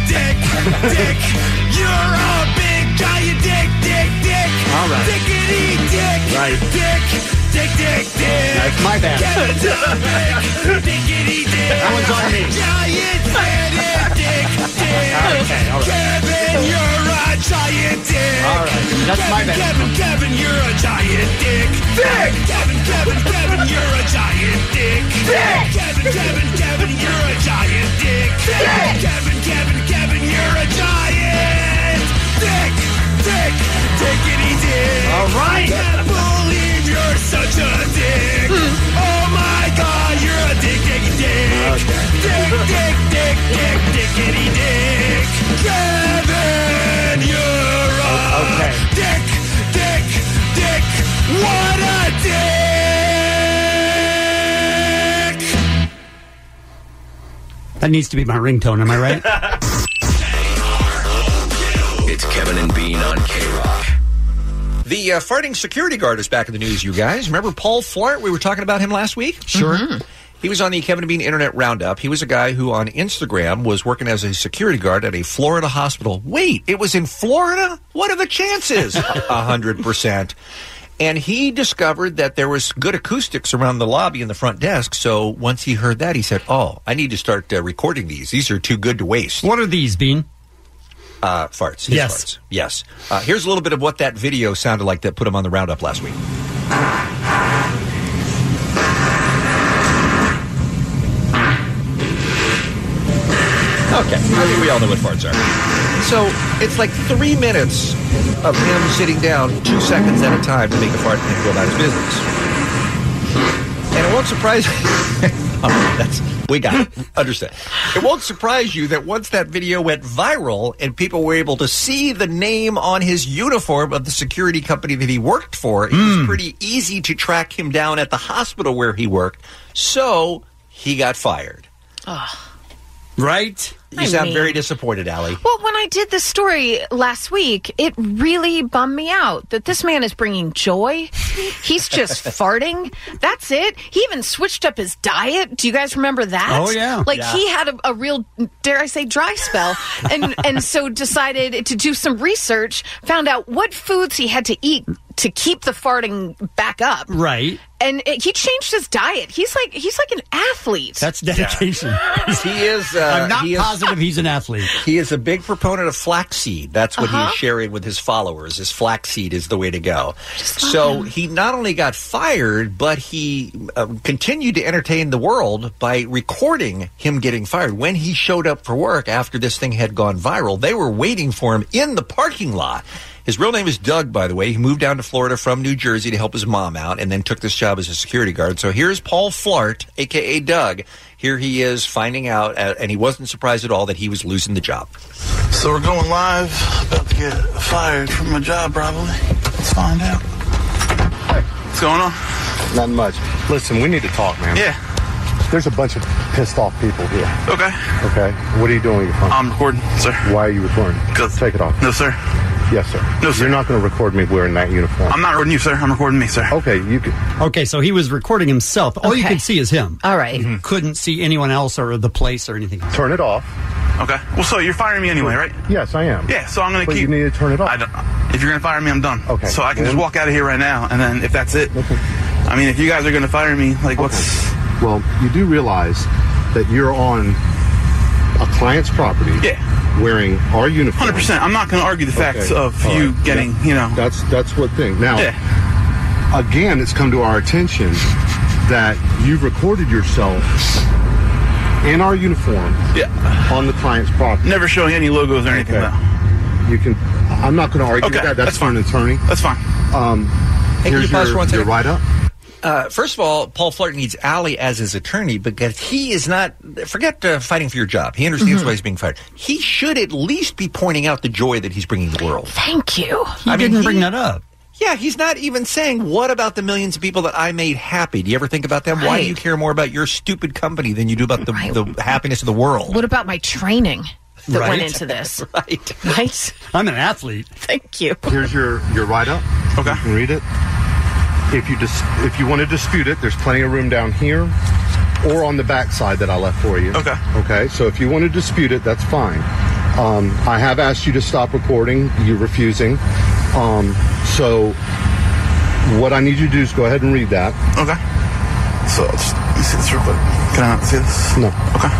You're a big giant dick. All right. Dickity dick. Right. Dick. Dick, dick, dick. That's my bad. Kevin Dick. Dickity dick. That one's on me. Giant headed dick, dick. Okay, all right. Kevin, you're a giant dick. All right, that's my bad. Kevin, you're a giant dick. Dick. Kevin, you're a giant dick. Dick. Kevin, you're a giant dick. Dick. Kevin, you're a giant dick. Dick. Dickity dick. All right. I can't believe you're such a dick. Oh my God, you're a dick, dick, dick. Okay. Dick, dickity dick. Kevin, you're a dick. What a dick. That needs to be my ringtone, am I right? It's Kevin and Bean on K-Rock. The farting security guard is back in the news, you guys. Remember Paul Flart? We were talking about him last week. Sure. He was on the Kevin and Bean Internet Roundup. He was a guy who on Instagram was working as a security guard at a Florida hospital. Wait, it was in Florida? What are the chances? 100%. And he discovered that there was good acoustics around the lobby and the front desk. So once he heard that, he said, I need to start recording these. These are too good to waste. What are these, Bean? Farts. His farts. Yes. Here's a little bit of what that video sounded like that put him on the Roundup last week. Okay, I think we all know what farts are. So it's like 3 minutes of him sitting down 2 seconds at a time to make a fart and then go about his business. And it won't surprise we got it. Understand. It won't surprise you that once that video went viral and people were able to see the name on his uniform of the security company that he worked for, it was pretty easy to track him down at the hospital where he worked. So he got fired. Right? You sound very disappointed, Allie. Well, when I did this story last week, it really bummed me out that this man is bringing joy. He's just farting. That's it. He even switched up his diet. Do you guys remember that? Oh, yeah. He had a real, dare I say, dry spell. And so decided to do some research, found out what foods he had to eat to keep the farting back up. Right. And he changed his diet. He's like an athlete. That's dedication. He is. I'm not positive he's an athlete. He is a big proponent of flaxseed. That's what he's sharing with his followers. His flaxseed is the way to go. So he not only got fired, but he continued to entertain the world by recording him getting fired. When he showed up for work after this thing had gone viral, they were waiting for him in the parking lot. His real name is Doug, by the way. He moved down to Florida from New Jersey to help his mom out and then took this job as a security guard. So here's Paul Flart, a.k.a. Doug. Here he is finding out, and he wasn't surprised at all that he was losing the job. So we're going live. About to get fired from my job, probably. Let's find out. Hey. What's going on? Nothing much. Listen, we need to talk, man. Yeah. There's a bunch of pissed off people here. Okay. Okay. What are you doing with your phone? I'm recording, sir. Why are you recording? Take it off. No, sir. Yes, sir. No, sir. You're not going to record me wearing that uniform. I'm not recording you, sir. I'm recording me, sir. Okay, you can. Okay, so he was recording himself. All you could see is him. All right. Couldn't see anyone else or the place or anything. Turn it off. Okay. Well, so you're firing me anyway, right? Yes, I am. Yeah, so I'm going to keep... you need to turn it off. If you're going to fire me, I'm done. Okay. So I can just walk out of here right now, and then if that's it... Okay. I mean, if you guys are going to fire me, what's... Well, you do realize that you're on a client's property. Yeah. Wearing our uniform. 100%. I'm not going to argue the facts of you getting, That's what thing. Now, again, it's come to our attention that you've recorded yourself in our uniform on the client's property. Never showing any logos or anything, though. You can... I'm not going to argue with that. That's fine. An attorney. That's fine. Hey, can you pause for 1 second? Your write-up? First of all, Paul Flart needs Allie as his attorney because he is not... Forget fighting for your job. He understands why he's being fired. He should at least be pointing out the joy that he's bringing the world. Thank you. He didn't bring that up. Yeah, he's not even saying, what about the millions of people that I made happy? Do you ever think about them? Why do you care more about your stupid company than you do about the happiness of the world? What about my training that went into this? Right. I'm an athlete. Thank you. Here's your write-up. Okay. You can read it. If you want to dispute it, there's plenty of room down here or on the back side that I left for you. Okay. Okay, so if you want to dispute it, that's fine. I have asked you to stop recording. You're refusing. So What I need you to do is go ahead and read that. Okay. So, just, let me see this real quick. Can I not see this? No. Okay.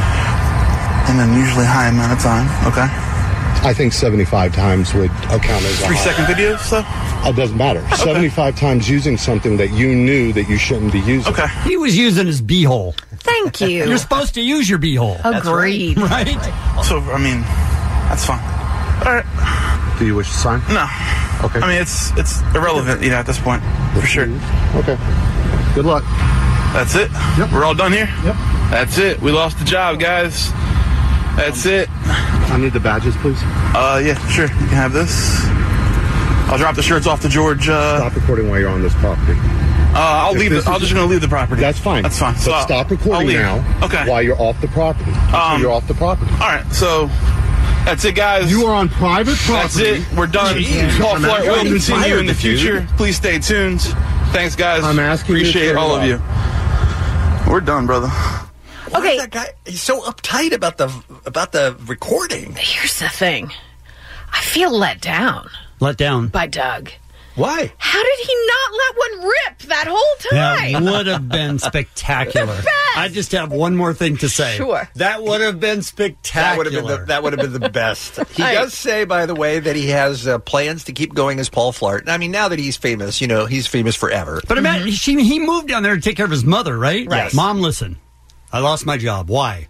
And then usually high amount of time. Okay. I think 75 times would account as a 3-second video, so? It doesn't matter. Okay. 75 times using something that you knew that you shouldn't be using. Okay. He was using his beehole. Thank you. You're supposed to use your beehole. Agreed. Right? So, I mean, that's fine. All right. Do you wish to sign? No. Okay. I mean, it's irrelevant, at this point, for sure. Okay. Good luck. That's it? Yep. We're all done here? Yep. That's it. We lost the job, guys. That's it. I need the badges, please. Yeah, sure. You can have this. I'll drop the shirts off to George. Stop recording while you're on this property. I'm just going to leave the property. That's fine. That's fine. But So stop recording now. Okay. While you're off the property. Until you're off the property. All right. So that's it, guys. You are on private property. That's it. We're done. Paul Flart will continue in the future. Please stay tuned. Thanks, guys. I'm asking. Appreciate all of you. We're done, brother. Okay. That guy, he's so uptight about the recording. Here's the thing. I feel let down Let down. by Doug. Why? How did he not let one rip that whole time? That would have been spectacular. I just have one more thing to say. Sure. That would have been spectacular. That would have been the best. He does say, by the way, that he has plans to keep going as Paul Flart. I mean, now that he's famous, he's famous forever. But imagine, he moved down there to take care of his mother, right? Right. Mom, listen. I lost my job. Why?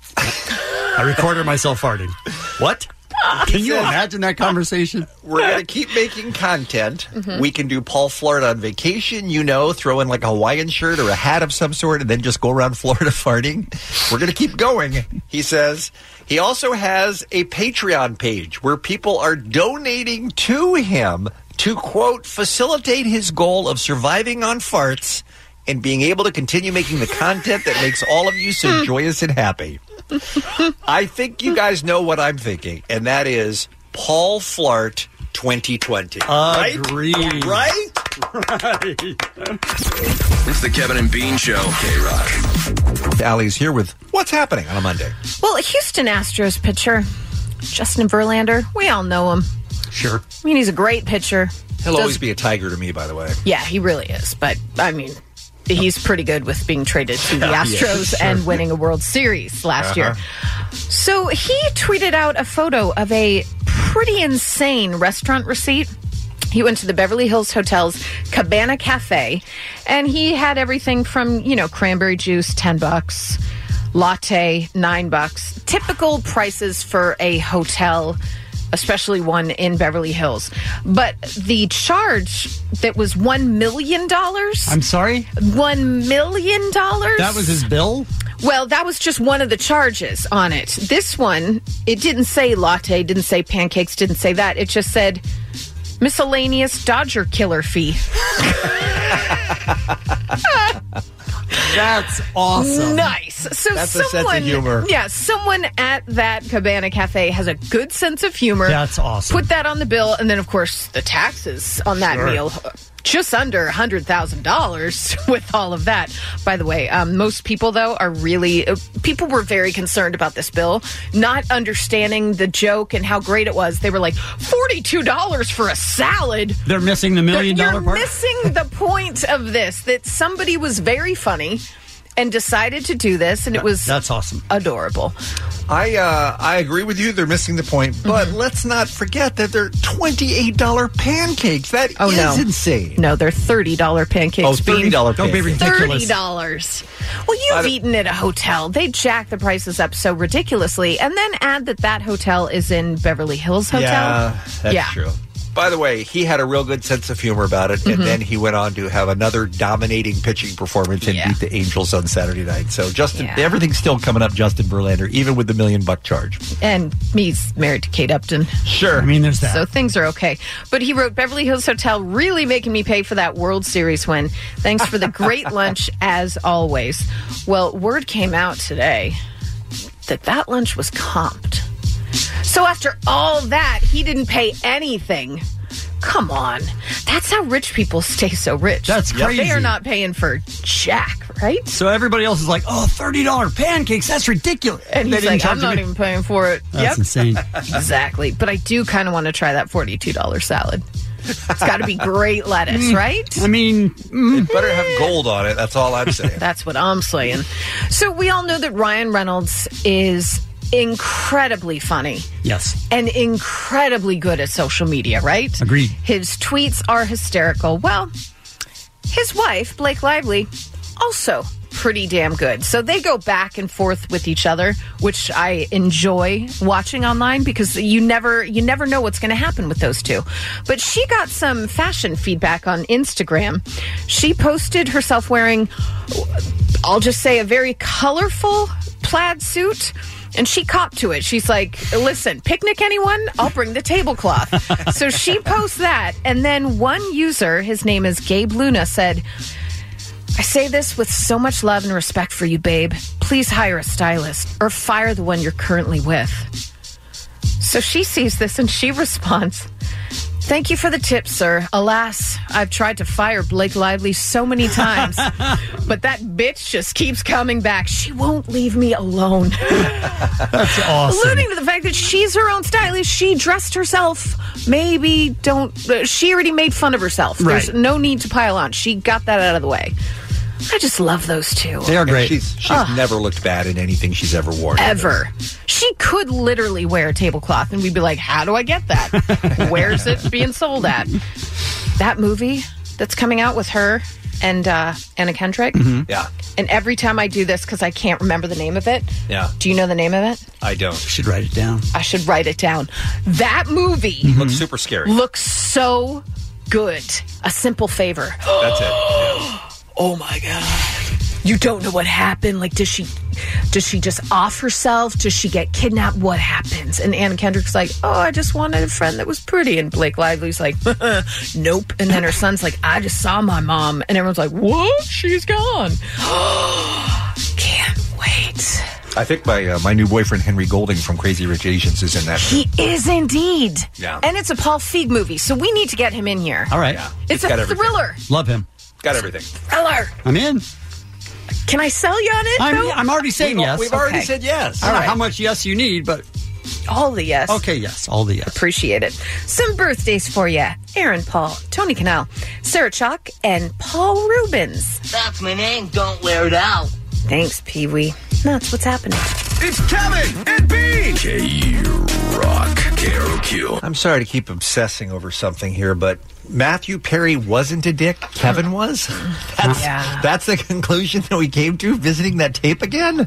I recorded myself farting. What? Can you imagine that conversation? We're going to keep making content. Mm-hmm. We can do Paul Flart on vacation, throw in like a Hawaiian shirt or a hat of some sort and then just go around Florida farting. We're going to keep going, he says. He also has a Patreon page where people are donating to him to, quote, facilitate his goal of surviving on farts and being able to continue making the content that makes all of you so joyous and happy. I think you guys know what I'm thinking, and that is Paul Flart 2020. Agreed. Right? It's the Kevin and Bean Show. K-Rock. Allie's here with what's happening on a Monday. Well, Houston Astros pitcher Justin Verlander, we all know him. Sure. I mean, he's a great pitcher. He'll always be a Tiger to me, by the way. Yeah, he really is. But, I mean, he's pretty good with being traded to the Astros and winning a World Series last year. So he tweeted out a photo of a pretty insane restaurant receipt. He went to the Beverly Hills Hotel's Cabana Cafe, and he had everything from, cranberry juice, $10, latte, $9. Typical prices for a hotel, especially one in Beverly Hills. But the charge that was $1 million. I'm sorry? $1 million? That was his bill? Well, that was just one of the charges on it. This one, it didn't say latte, didn't say pancakes, didn't say that. It just said miscellaneous Dodger killer fee. That's awesome. Nice. So that's a sense of humor. Yeah, someone at that Cabana Cafe has a good sense of humor. That's awesome. Put that on the bill, and then, of course, the taxes on that meal. Just under $100,000 with all of that. By the way, most people, though, are really... people were very concerned about this bill, not understanding the joke and how great it was. They were like, $42 for a salad? They're missing the $1 million part? You're missing the point of this, that somebody was very funny and decided to do this, and it was... That's awesome. Adorable. I agree with you. They're missing the point. But let's not forget that they're $28 pancakes. That is insane. No, they're $30 pancakes. Oh, $30 pancakes. Don't be ridiculous. $30. Well, you've eaten at a hotel. They jack the prices up so ridiculously. And then add that hotel is in Beverly Hills Hotel. Yeah, that's true. By the way, he had a real good sense of humor about it, and then he went on to have another dominating pitching performance and beat the Angels on Saturday night. So, everything's still coming up, Justin Verlander, even with the $1 million charge. And he's married to Kate Upton. Sure. I mean, there's that. So things are okay. But he wrote, Beverly Hills Hotel really making me pay for that World Series win. Thanks for the great lunch, as always. Well, word came out today that lunch was comped. So after all that, he didn't pay anything. Come on. That's how rich people stay so rich. That's crazy. They are not paying for jack, right? So everybody else is like, $30 pancakes. That's ridiculous. And he's like, I'm not even paying for it. That's insane. Exactly. But I do kind of want to try that $42 salad. It's got to be great lettuce, right? I mean, it better have gold on it. That's all I'm saying. That's what I'm saying. So we all know that Ryan Reynolds is incredibly funny. Yes. And incredibly good at social media, right? Agreed. His tweets are hysterical. Well, his wife, Blake Lively, also pretty damn good. So they go back and forth with each other, which I enjoy watching online because you never know what's going to happen with those two. But she got some fashion feedback on Instagram. She posted herself wearing, I'll just say, a very colorful plaid suit. And she copped to it. She's like, listen, picnic anyone? I'll bring the tablecloth. So she posts that. And then one user, his name is Gabe Luna, said, I say this with so much love and respect for you, babe. Please hire a stylist or fire the one you're currently with. So she sees this and she responds, thank you for the tip, sir. Alas, I've tried to fire Blake Lively so many times, but that bitch just keeps coming back. She won't leave me alone. That's awesome. Alluding to the fact that she's her own stylist. She dressed herself. Maybe she already made fun of herself. Right. There's no need to pile on. She got that out of the way. I just love those two. They are great. She's never looked bad in anything she's ever worn. Ever. She could literally wear a tablecloth and we'd be like, how do I get that? Where's it being sold at? That movie that's coming out with her and Anna Kendrick. Mm-hmm. Yeah. And every time I do this, because I can't remember the name of it. Yeah. Do you know the name of it? I don't. You should write it down. I should write it down. That movie looks super scary. Looks so good. A Simple Favor. That's it. Yeah. Oh my God. You don't know what happened. Like, does she just off herself? Does she get kidnapped? What happens? And Anna Kendrick's like, oh, I just wanted a friend that was pretty. And Blake Lively's like, nope. And then her son's like, I just saw my mom. And everyone's like, what? She's gone. Can't wait. I think my new boyfriend Henry Golding from Crazy Rich Asians is in that. He is indeed. Yeah. And it's a Paul Feig movie, so we need to get him in here. All right. Yeah. It's a got everything. thriller. Love him. Got everything. Thriller. I'm in. Can I sell you on it, though? I'm already saying yes. We've already said yes. I don't know how much yes you need, but all the yes. Okay, yes. All the yes. Appreciate it. Some birthdays for you. Aaron Paul, Tony Canal, Sarah Chalk, and Paul Rubens. That's my name. Don't wear it out. Thanks, Pee-wee. That's what's happening. It's Kevin and Bean. K-Rock, KROQ. I'm sorry to keep obsessing over something here, but Matthew Perry wasn't a dick. Kevin was? That's the conclusion that we came to visiting that tape again?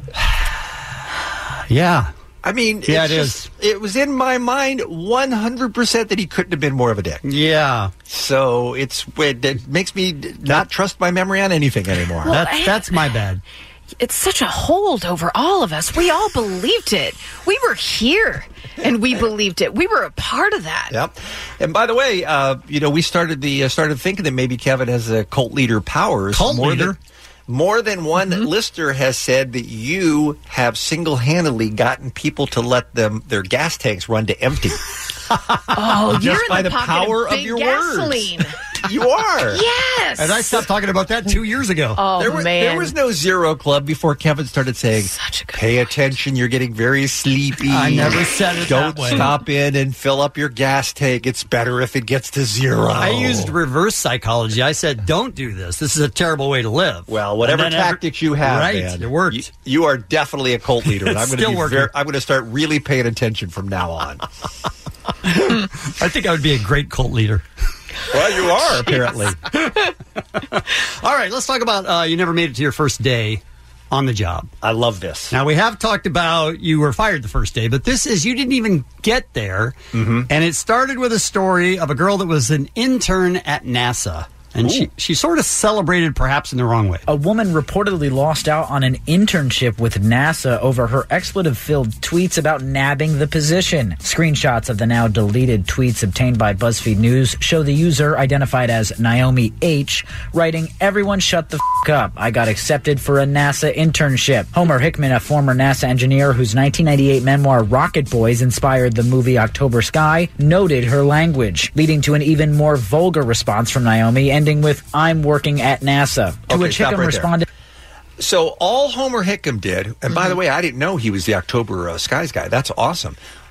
Yeah. I mean, yeah, it was in my mind 100% that he couldn't have been more of a dick. Yeah. So it makes me not trust my memory on anything anymore. Well, that's my bad. It's such a hold over all of us. We all believed it. We were here, and we believed it. We were a part of that. Yep. And by the way, we started thinking that maybe Kevin has a cult leader powers. More than one listener has said that you have single-handedly gotten people to let their gas tanks run to empty. Oh, just you're by in the power of your gasoline. words. You are. Yes. And I stopped talking about that 2 years ago. Oh, There was no Zero Club before Kevin started saying, pay attention, you're getting very sleepy. I never said it Don't that way. stop in and fill up your gas tank. It's better if it gets to zero. I used reverse psychology. I said, don't do this. This is a terrible way to live. Well, whatever tactics you have, right, man, it worked. You are definitely a cult leader. And I'm Still going to start really paying attention from now on. I think I would be a great cult leader. Well, you are, apparently. All right, let's talk about you never made it to your first day on the job. I love this. Now, we have talked about you were fired the first day, but this is you didn't even get there. Mm-hmm. And it started with a story of a girl that was an intern at NASA. And she sort of celebrated perhaps in the wrong way. A woman reportedly lost out on an internship with NASA over her expletive-filled tweets about nabbing the position. Screenshots of the now deleted tweets obtained by BuzzFeed News show the user, identified as Naomi H., writing, "Everyone shut the f*** up. I got accepted for a NASA internship." Homer Hickman, a former NASA engineer whose 1998 memoir Rocket Boys inspired the movie October Sky, noted her language, leading to an even more vulgar response from Naomi, ending with, "I'm working at NASA." To which Hickam responded. So all Homer Hickam did, and by the way, I didn't know he was the October Skies guy. That's awesome.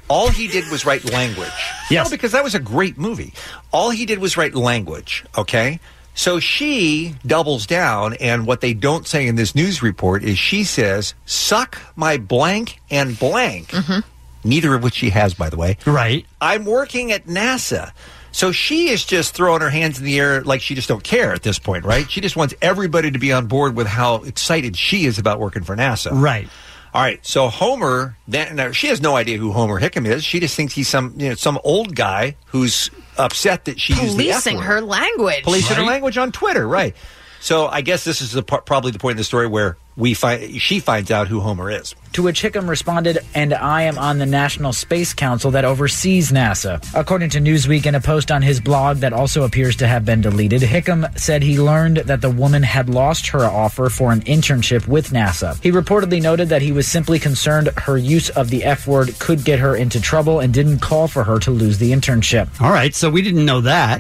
All he did was write language. Yes. No, because that was a great movie. All he did was write language, okay? So she doubles down, and what they don't say in this news report is she says, suck my blank and blank. Neither of which she has, by the way. Right. I'm working at NASA. So she is just throwing her hands in the air like she just don't care at this point, right? She just wants everybody to be on board with how excited she is about working for NASA. Right. All right, so Homer, now she has no idea who Homer Hickam is. She just thinks he's some old guy who's upset that she used the F Policing word. her language. Policing her language on Twitter, right. So I guess this is probably the point in the story where she finds out who Homer is. To which Hickam responded, and I am on the National Space Council that oversees NASA. According to Newsweek, in a post on his blog that also appears to have been deleted, Hickam said he learned that the woman had lost her offer for an internship with NASA. He reportedly noted that he was simply concerned her use of the F word could get her into trouble and didn't call for her to lose the internship. All right, so we didn't know that.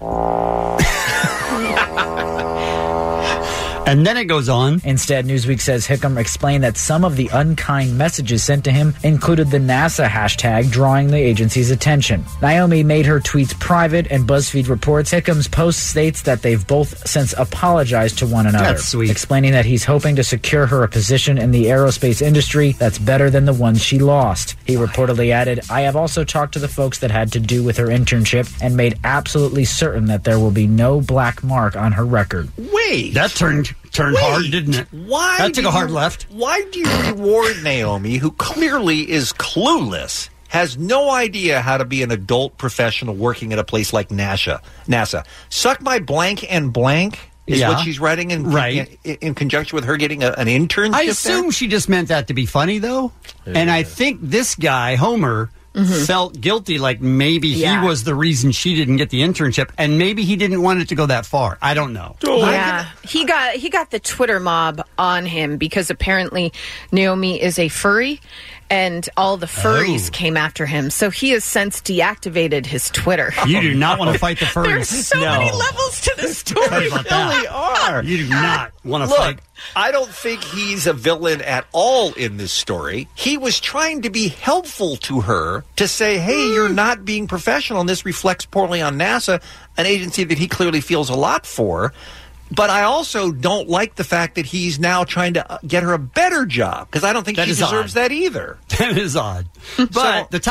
And then it goes on. Instead, Newsweek says Hickam explained that some of the unkind messages sent to him included the NASA hashtag, drawing the agency's attention. Naomi made her tweets private, and BuzzFeed reports Hickam's post states that they've both since apologized to one another. That's sweet. Explaining that he's hoping to secure her a position in the aerospace industry that's better than the one she lost. He reportedly added, I have also talked to the folks that had to do with her internship and made absolutely certain that there will be no black mark on her record. Wait. That turned hard, didn't it? Why? That took a hard left. Why do you reward Naomi, who clearly is clueless, has no idea how to be an adult professional working at a place like NASA? Suck my blank and blank is what she's writing in conjunction with her getting an internship. I assume she just meant that to be funny, though. Yeah. And I think this guy, Homer, felt guilty, like maybe he was the reason she didn't get the internship, and maybe he didn't want it to go that far. I don't know. Yeah, he got the Twitter mob on him because apparently Naomi is a furry, and all the furries came after him. So he has since deactivated his Twitter. You do not want to fight the furries. There's so many levels to this story. Really are. You do not want to Look, fight. I don't think he's a villain at all in this story. He was trying to be helpful to her to say, hey, you're not being professional, and this reflects poorly on NASA, an agency that he clearly feels a lot for. But I also don't like the fact that he's now trying to get her a better job, because I don't think she deserves that either. That is odd. But the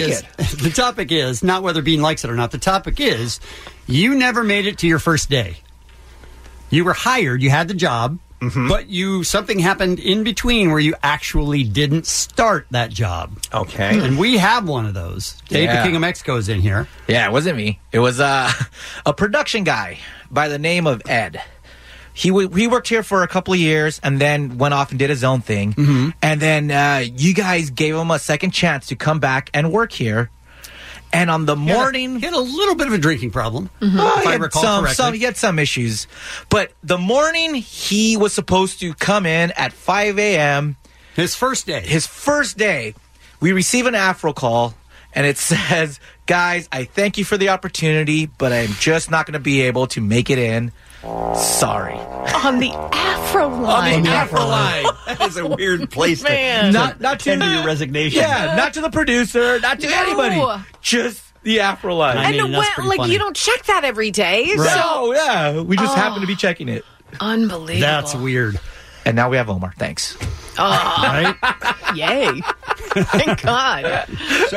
topic is not whether Bean likes it or not. The topic is you never made it to your first day. You were hired, you had the job, but something happened in between where you actually didn't start that job. Okay. And we have one of those. Dave the King of Mexico is in here. Yeah, it wasn't me. It was a production guy by the name of Ed. He worked here for a couple of years and then went off and did his own thing. And then you guys gave him a second chance to come back and work here. And on the morning... He had a little bit of a drinking problem, if I recall correctly. He had some issues. But the morning he was supposed to come in at 5 a.m. His first day. We receive an Afro call, and it says, guys, I thank you for the opportunity, but I'm just not going to be able to make it in. Sorry. On the Afro line. That is a weird place Man. to not to your resignation. Yeah, not to the producer, not to anybody. Just the Afro line. And you don't check that every day. Right. So yeah, we just happen to be checking it. Unbelievable. That's weird. And now we have Omar. Thanks. Right? Yay. Thank God. So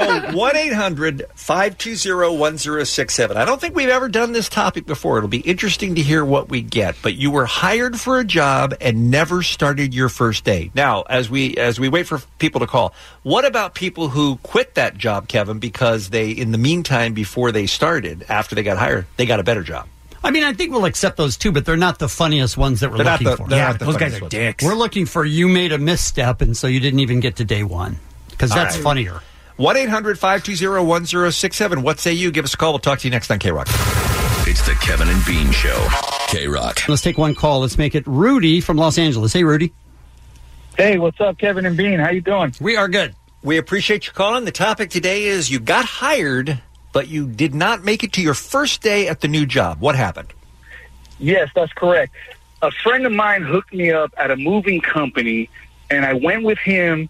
1-800-520-1067. I don't think we've ever done this topic before. It'll be interesting to hear what we get. But you were hired for a job and never started your first day. Now, as we wait for people to call, what about people who quit that job, Kevin, because they, in the meantime, before they started, after they got hired, they got a better job? I mean, I think we'll accept those too, but they're not the funniest ones that we're looking for. Those guys are dicks. We're looking for you made a misstep, and so you didn't even get to day one. Because that's funnier. 1-800-520-1067. What say you? Give us a call. We'll talk to you next on K-Rock. It's the Kevin and Bean Show. K-Rock. Let's take one call. Let's make it Rudy from Los Angeles. Hey, Rudy. Hey, what's up, Kevin and Bean? How you doing? We are good. We appreciate you calling. The topic today is you got hired, but you did not make it to your first day at the new job. What happened? Yes, that's correct. A friend of mine hooked me up at a moving company, and I went with him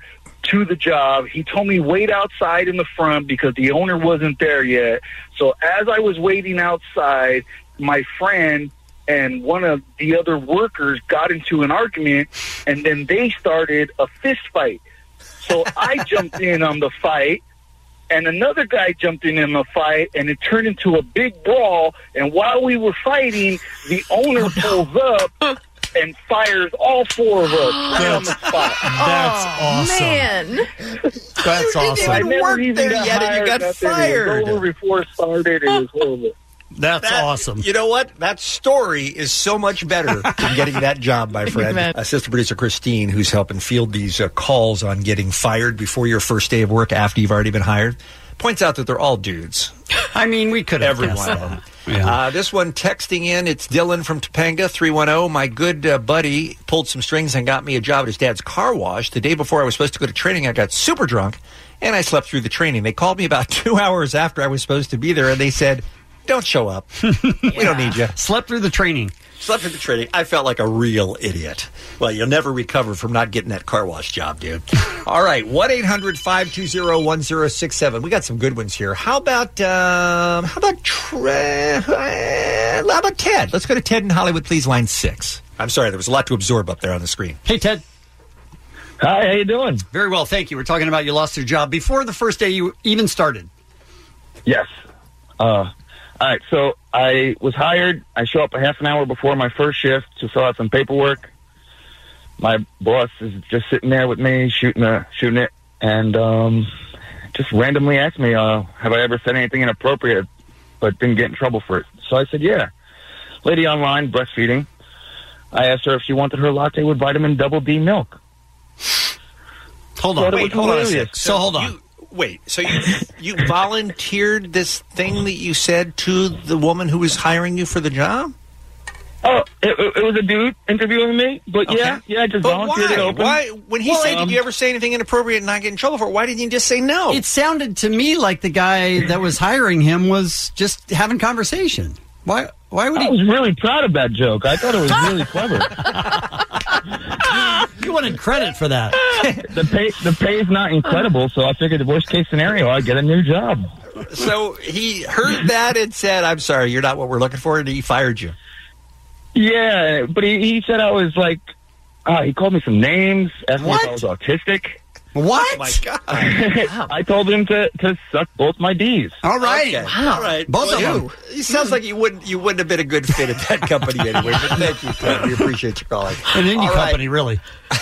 to the job. He told me wait outside in the front because the owner wasn't there yet. So as I was waiting outside, my friend and one of the other workers got into an argument, and then they started a fist fight. So I jumped in on the fight, and another guy jumped in the fight, and it turned into a big brawl. And while we were fighting, the owner pulls up and fires all four of us right on the spot. That's awesome. Man. That's awesome. I never even there got yet and you hired, got nothing. fired. It was over before it started. It was horrible. That's awesome. You know what? That story is so much better than getting that job, my friend. Assistant producer Christine, who's helping field these calls on getting fired before your first day of work after you've already been hired, points out that they're all dudes. I mean, we could have Every guessed one of that. them. Yeah. This one texting in, it's Dylan from Topanga, 310. My good buddy pulled some strings and got me a job at his dad's car wash. The day before I was supposed to go to training, I got super drunk, and I slept through the training. They called me about 2 hours after I was supposed to be there, and they said, don't show up. We don't need you. Slept through the training. Slept through the training. I felt like a real idiot. Well, you'll never recover from not getting that car wash job, dude. All right, 1-800-520-1067. We got some good ones here. How about Ted? Let's go to Ted in Hollywood, please, line 6. I'm sorry, there was a lot to absorb up there on the screen. Hey, Ted. Hi, how you doing? Very well, thank you. We're talking about you lost your job before the first day you even started. Yes. All right, so I was hired. I show up a half an hour before my first shift to fill out some paperwork. My boss is just sitting there with me, shooting it, and just randomly asked me, have I ever said anything inappropriate but didn't get in trouble for it? So I said, yeah. Lady online, breastfeeding. I asked her if she wanted her latte with vitamin double D milk. Hold on. Wait, hold on a second. So hold on. So you volunteered this thing that you said to the woman who was hiring you for the job? Oh, it was a dude interviewing me, but yeah, I just volunteered it open. Why? When he said, did you ever say anything inappropriate and not get in trouble for it, why didn't you just say no? It sounded to me like the guy that was hiring him was just having conversation. Why would he? I was really proud of that joke. I thought it was really clever. You wanted credit for that. The pay is not incredible, so I figured the worst case scenario, I'd get a new job. So he heard that and said, I'm sorry, you're not what we're looking for, and he fired you. Yeah, but he said I was like, he called me some names, asked me if I was autistic. What? Oh, my God. I told him to suck both my D's. All right. Okay. Wow. All right. Both of them. It sounds like you wouldn't have been a good fit at that company anyway, but thank you, Ted. We appreciate you calling. An indie All right. company, really.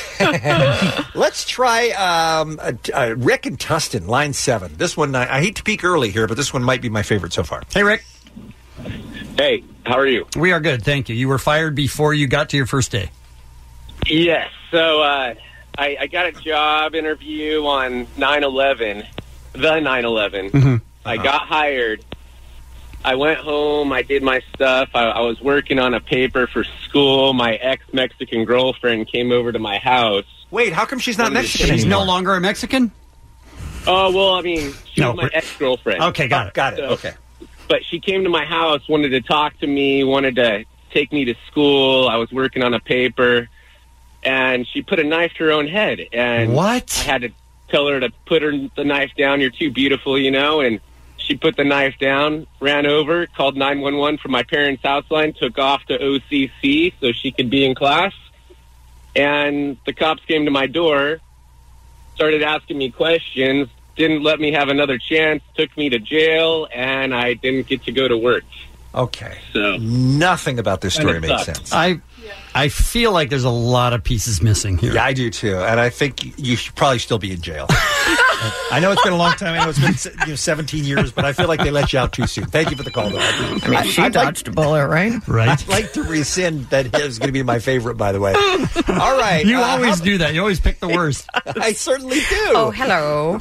Let's try Rick and Tustin, line 7. This one, I hate to peek early here, but this one might be my favorite so far. Hey, Rick. Hey, how are you? We are good, thank you. You were fired before you got to your first day. Yes. So I got a job interview on 9/11, the 9/11. Mm-hmm. I got hired. I went home. I did my stuff. I was working on a paper for school. My ex-Mexican girlfriend came over to my house. Wait, how come she's not Mexican She's anymore? no longer a Mexican? Oh, well, I mean, she was my ex-girlfriend. Okay, got it. Got it, So- okay. But she came to my house, wanted to talk to me, wanted to take me to school. I was working on a paper, and she put a knife to her own head. And What? I had to tell her to put the knife down. You're too beautiful, you know. And she put the knife down, ran over, called 911 from my parents' house line, took off to OCC so she could be in class. And the cops came to my door, started asking me questions, didn't let me have another chance, took me to jail, and I didn't get to go to work. Okay. So nothing about this story And it makes sucks. sense. I feel like there's a lot of pieces missing here. Yeah, I do too, and I think you should probably still be in jail. I know it's been a long time. I know it's been 17 years, but I feel like they let you out too soon. Thank you for the call, though. I mean, she dodged a bullet, right? Right. I'd like to rescind that is going to be my favorite, by the way. All right. You always do that. You always pick the worst. I certainly do. Oh, hello.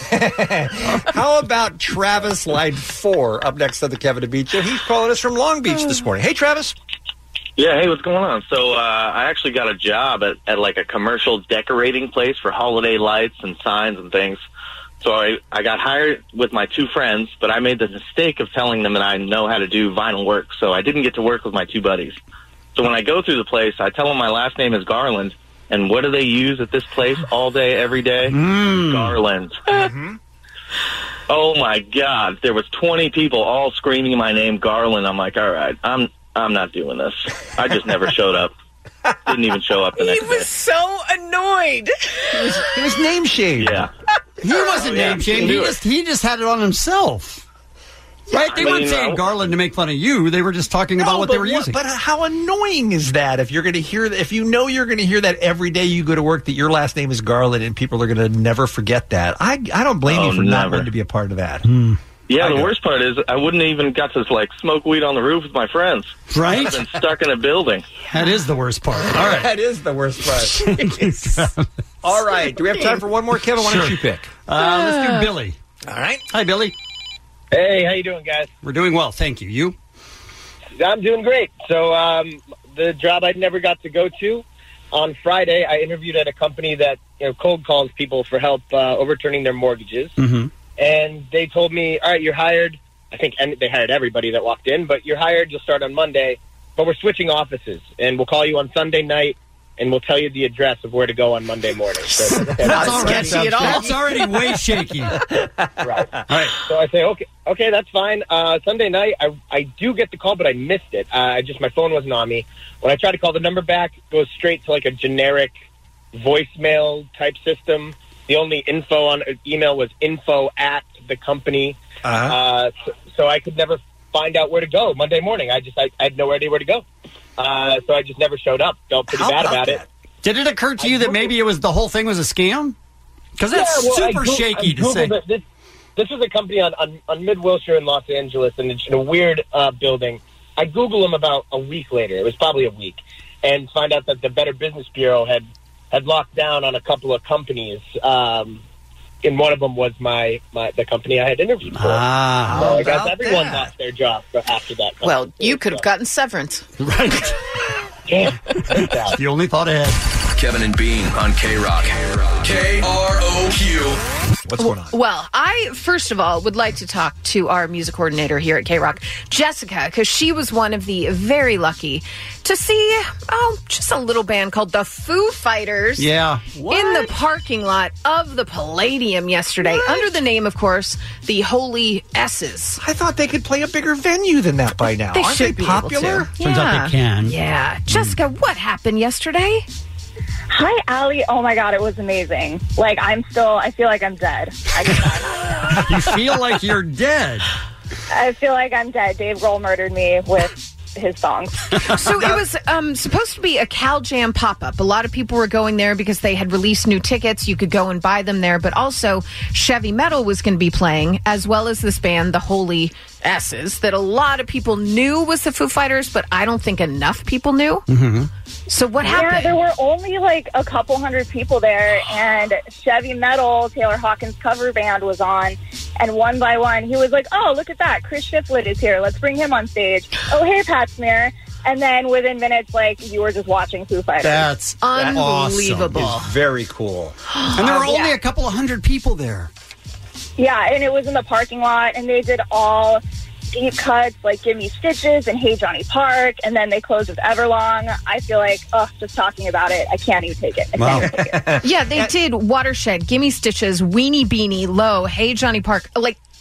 How about Travis, line 4, up next on the Kevin and Bean Show? He's calling us from Long Beach this morning. Hey, Travis. Yeah, hey, what's going on? So I actually got a job at like a commercial decorating place for holiday lights and signs and things. So I got hired with my two friends, but I made the mistake of telling them that I know how to do vinyl work, so I didn't get to work with my two buddies. So when I go through the place, I tell them my last name is Garland, And what do they use at this place all day, every day? Garland. Oh my God! There was 20 people all screaming my name, Garland. I'm like, all right, I'm not doing this. I just never showed up. Didn't even show up the next He was day. so annoyed. He was name shamed. Yeah. He wasn't name shamed. He just had it on himself. Right? They weren't saying Garland to make fun of you. They were just talking about what they were using. But how annoying is that? If you're going to hear, if you know you're going to hear that every day you go to work, that your last name is Garland, and people are going to never forget that. I don't blame you for not wanting to be a part of that. Yeah, the worst part is I wouldn't even got to smoke weed on the roof with my friends. Right? I've been stuck in a building. That is the worst part. All right. That is the worst part. All right. Do we have time for one more, Kevin? Why don't you pick? Let's do Billy. All right. Hi, Billy. Hey, how you doing, guys? We're doing well, thank you. You? I'm doing great. So the job I never got to go to, on Friday, I interviewed at a company that cold calls people for help overturning their mortgages. Mm-hmm. And they told me, all right, you're hired. I think they hired everybody that walked in, but you're hired. You'll start on Monday. But we're switching offices, and we'll call you on Sunday night, and we'll tell you the address of where to go on Monday morning. So, That's already way shaky. Right. So I say, okay, that's fine. Sunday night, I do get the call, but I missed it. My phone wasn't on me. When I try to call the number back, it goes straight to a generic voicemail type system. The only info on email was info at the company. So I could never find out where to go Monday morning. I had no idea where to go. So I just never showed up. Felt pretty bad about it. Did it occur to you that maybe the whole thing was a scam? Because that's super shaky to say. This was a company on Mid-Wilshire in Los Angeles, and it's in a weird building. I Googled them about a week later. It was probably a week. And find out that the Better Business Bureau had locked down on a couple of companies. And one of them was the company I had interviewed for. So I guess everyone lost their job after that. Well, you could have gotten severance. Right. Damn. The only thought ahead. Kevin and Bean on K-Rock. KROQ. What's going on? Well, I, first of all, would like to talk to our music coordinator here at K-Rock, Jessica, because she was one of the very lucky to see, just a little band called the Foo Fighters in the parking lot of the Palladium yesterday, under the name, of course, the Holy S's. I thought they could play a bigger venue than that by now. They Aren't should they be popular? able to. Turns out they can. Yeah. Jessica, what happened yesterday? Hi, Allie. Oh, my God, it was amazing. I feel like I'm dead. You feel like you're dead? I feel like I'm dead. Dave Grohl murdered me with his songs. So it was supposed to be a Cal Jam pop-up. A lot of people were going there because they had released new tickets. You could go and buy them there. But also, Chevy Metal was going to be playing, as well as this band, the Holy S's, that a lot of people knew was the Foo Fighters, but I don't think enough people knew. Mm-hmm. So what happened? Yeah, there were only a couple hundred people there, and Chevy Metal, Taylor Hawkins' cover band, was on. And one by one, he was like, oh, look at that. Chris Shiflett is here. Let's bring him on stage. Oh, hey, Pat Smear. And then within minutes, you were just watching Foo Fighters. That's unbelievable. Awesome. It's very cool. And there were only a couple of hundred people there. Yeah, and it was in the parking lot, and they did all deep cuts like Gimme Stitches and Hey Johnny Park, and then they closed with Everlong. I feel like, just talking about it, I can't even take it. Yeah, they did Watershed, Gimme Stitches, Weenie Beanie, Low, Hey Johnny Park,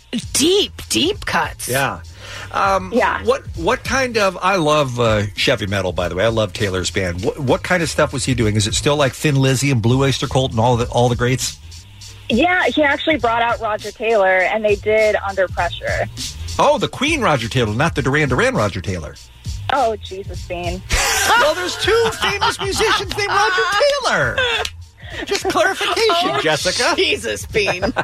deep cuts. Yeah. What kind of? I love Chevy Metal, by the way. I love Taylor's band. What kind of stuff was he doing? Is it still like Thin Lizzy and Blue Oyster Cult and all the greats? Yeah, he actually brought out Roger Taylor, and they did Under Pressure. Oh, the Queen Roger Taylor, not the Duran Duran Roger Taylor. Oh, Jesus, Bean. Well, there's two famous musicians named Roger Taylor. Just clarification, Jessica. Jesus, Bean. The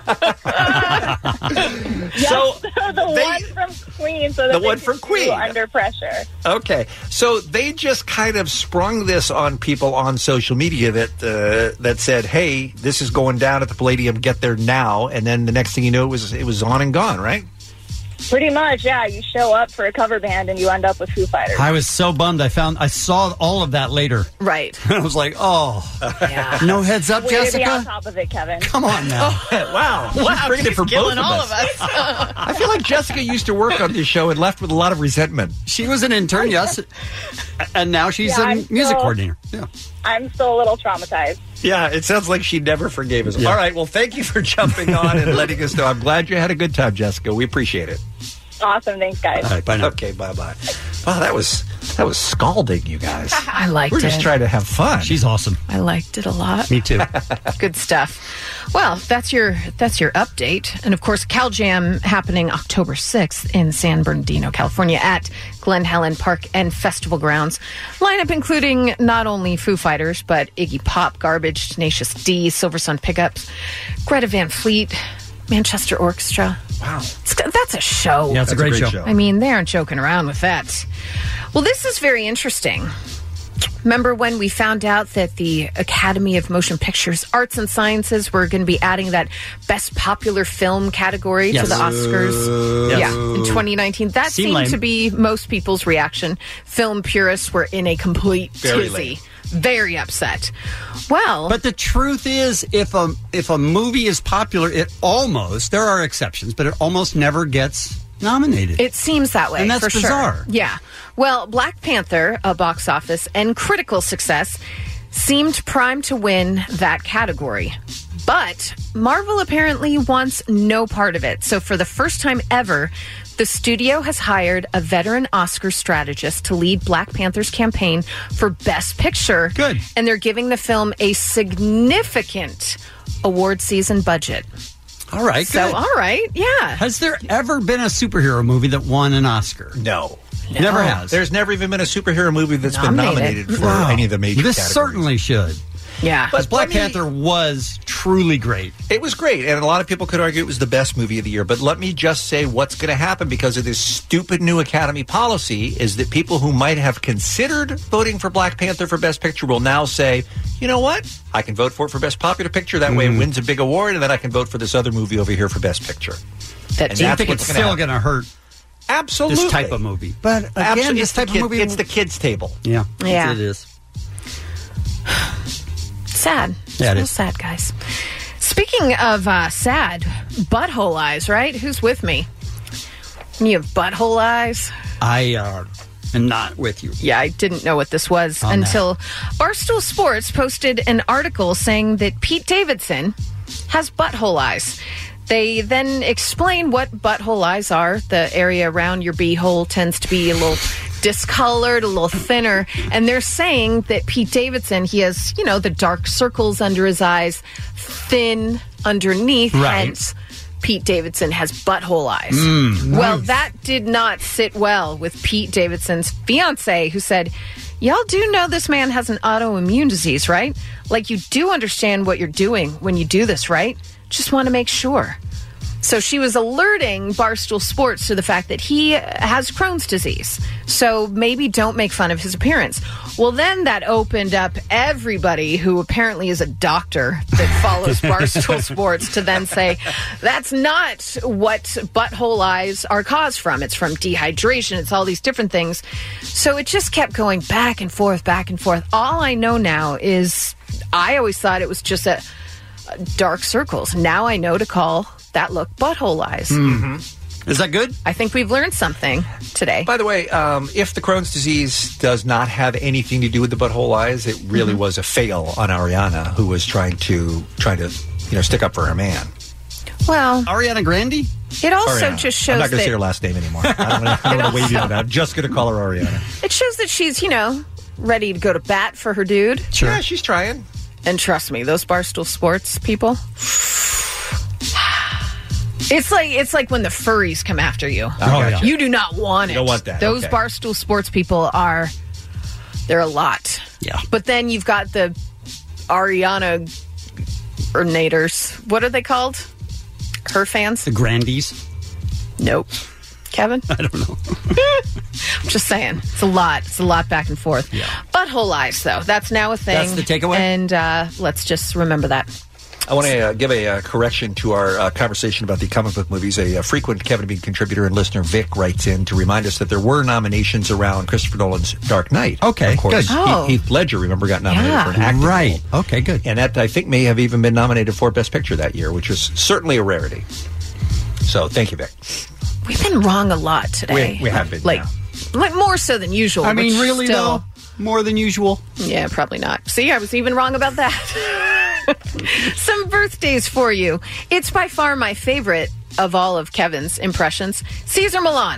one from Queen. So the one from Queen. Under Pressure. Okay, so they just kind of sprung this on people on social media that said, "Hey, this is going down at the Palladium. Get there now!" And then the next thing you know, it was on and gone, right? Pretty much, yeah. You show up for a cover band and you end up with Foo Fighters. I was so bummed. I saw all of that later. Right. I was like, no heads up, Way Jessica? to be on top of it, Kevin. Come on now. Wow. Wow, bringing it she's for both killing of all us. of us. I feel like Jessica used to work on this show and left with a lot of resentment. She was an intern, yes. And now she's Yeah, a I'm music still- coordinator. Yeah. I'm still a little traumatized. Yeah, it sounds like she never forgave us. Yeah. All right, well, thank you for jumping on and letting us know. I'm glad you had a good time, Jessica. We appreciate it. Awesome. Thanks, guys. All right, bye now. Okay, bye-bye. Wow, that was scalding, you guys. I liked We're just it. trying to have fun. She's awesome. I liked it a lot. Me too. Good stuff. Well, that's your update. And of course, Cal Jam happening October 6th in San Bernardino, California at Glen Helen Park and Festival Grounds. Lineup including not only Foo Fighters, but Iggy Pop, Garbage, Tenacious D, Silver Sun Pickups, Greta Van Fleet, Manchester Orchestra. Wow. That's a show. Yeah, it's a great show. I mean, they aren't joking around with that. Well, this is very interesting. Remember when we found out that the Academy of Motion Pictures Arts and Sciences were going to be adding that Best Popular Film category to the Oscars? Yes. Yeah, in 2019. That Seemed seemed lame. to be most people's reaction. Film purists were in a complete Very tizzy. lame. Very upset. Well, But the truth is, if a movie is popular, there are exceptions, but it almost never gets nominated. it seems that way. And that's for bizarre. Sure. Yeah. Well, Black Panther, a box office and critical success, seemed primed to win that category. But Marvel apparently wants no part of it. So for the first time ever, the studio has hired a veteran Oscar strategist to lead Black Panther's campaign for Best Picture. Good. And they're giving the film a significant award season budget. All right, So, good. all right, yeah. Has there ever been a superhero movie that won an Oscar? No. Never has. There's never even been a superhero movie that's been Nominated. nominated for any of the major This categories. certainly should. Yeah. Because Black Panther was truly great. It was great, and a lot of people could argue it was the best movie of the year. But let me just say what's going to happen because of this stupid new Academy policy is that people who might have considered voting for Black Panther for Best Picture will now say, you know what? I can vote for it for Best Popular Picture. That way it wins a big award, and then I can vote for this other movie over here for Best Picture. That And Do you that's think what's it's gonna still happen. going to hurt Absolutely. this type of movie? But again, Absolutely. this type of movie... It's the kids' table. Yeah, Yeah. it is. Sad. Yeah, it Real is. sad, guys. Speaking of sad, butthole eyes, right? Who's with me? When you have butthole eyes? I am not with you. Yeah, I didn't know what this was On that. until Barstool Sports posted an article saying that Pete Davidson has butthole eyes. They then explain what butthole eyes are. The area around your beehole tends to be a little discolored, a little thinner. And they're saying that Pete Davidson, he has, the dark circles under his eyes, thin underneath. Right. Hence, Pete Davidson has butthole eyes. Well, that did not sit well with Pete Davidson's fiance, who said, y'all do know this man has an autoimmune disease, right? Like, you do understand what you're doing when you do this, right? Just want to make sure. So she was alerting Barstool Sports to the fact that he has Crohn's disease. So maybe don't make fun of his appearance. Well, then that opened up everybody who apparently is a doctor that follows Barstool Sports to then say, that's not what butthole eyes are caused from. It's from dehydration. It's all these different things. So it just kept going back and forth, back and forth. All I know now is I always thought it was just a dark circles. Now I know to call that look butthole eyes. Is that good? I think we've learned something today. By the way, if the Crohn's disease does not have anything to do with the butthole eyes, it really was a fail on Ariana, who was trying to stick up for her man. Well, Ariana Grande? it also Ariana. just shows I'm not going to say her that last name anymore. I don't want to wade into that. I'm just going to call her Ariana. it shows that she's, ready to go to bat for her dude. Sure. Yeah, she's trying. And trust me, those Barstool Sports people, it's like when the furries come after you. Gotcha. You do not want it. You don't want that. Those Okay. Barstool Sports people they're a lot. Yeah. But then you've got the Ariana Ernators. What are they called? Her fans? The Grandies? Nope. Kevin? I don't know. I'm just saying. It's a lot. It's a lot back and forth. Yeah. Butthole eyes, though. That's now a thing. That's the takeaway? And let's just remember that. I want to give a correction to our conversation about the comic book movies. A frequent Kevin and Bean contributor and listener, Vic, writes in to remind us that there were nominations around Christopher Nolan's Dark Knight. Okay, of course, good. Heath Ledger, remember, got nominated for an acting right. role. Okay, good. And that, I think, may have even been nominated for Best Picture that year, which was certainly a rarity. So, thank you, Vic. We've been wrong a lot today. We have been, like more so than usual. I mean, which really, still, though? More than usual? Yeah, probably not. See, I was even wrong about that. Some birthdays for you. It's by far my favorite of all of Kevin's impressions. Caesar Milan.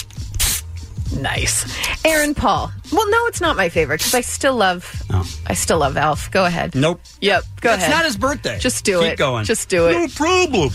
Nice. Aaron Paul. Well, no, it's not my favorite because I still love Elf. Go ahead. Nope. Yep. Go ahead. It's not his birthday. Just do it. Keep going. Just do it. No problem.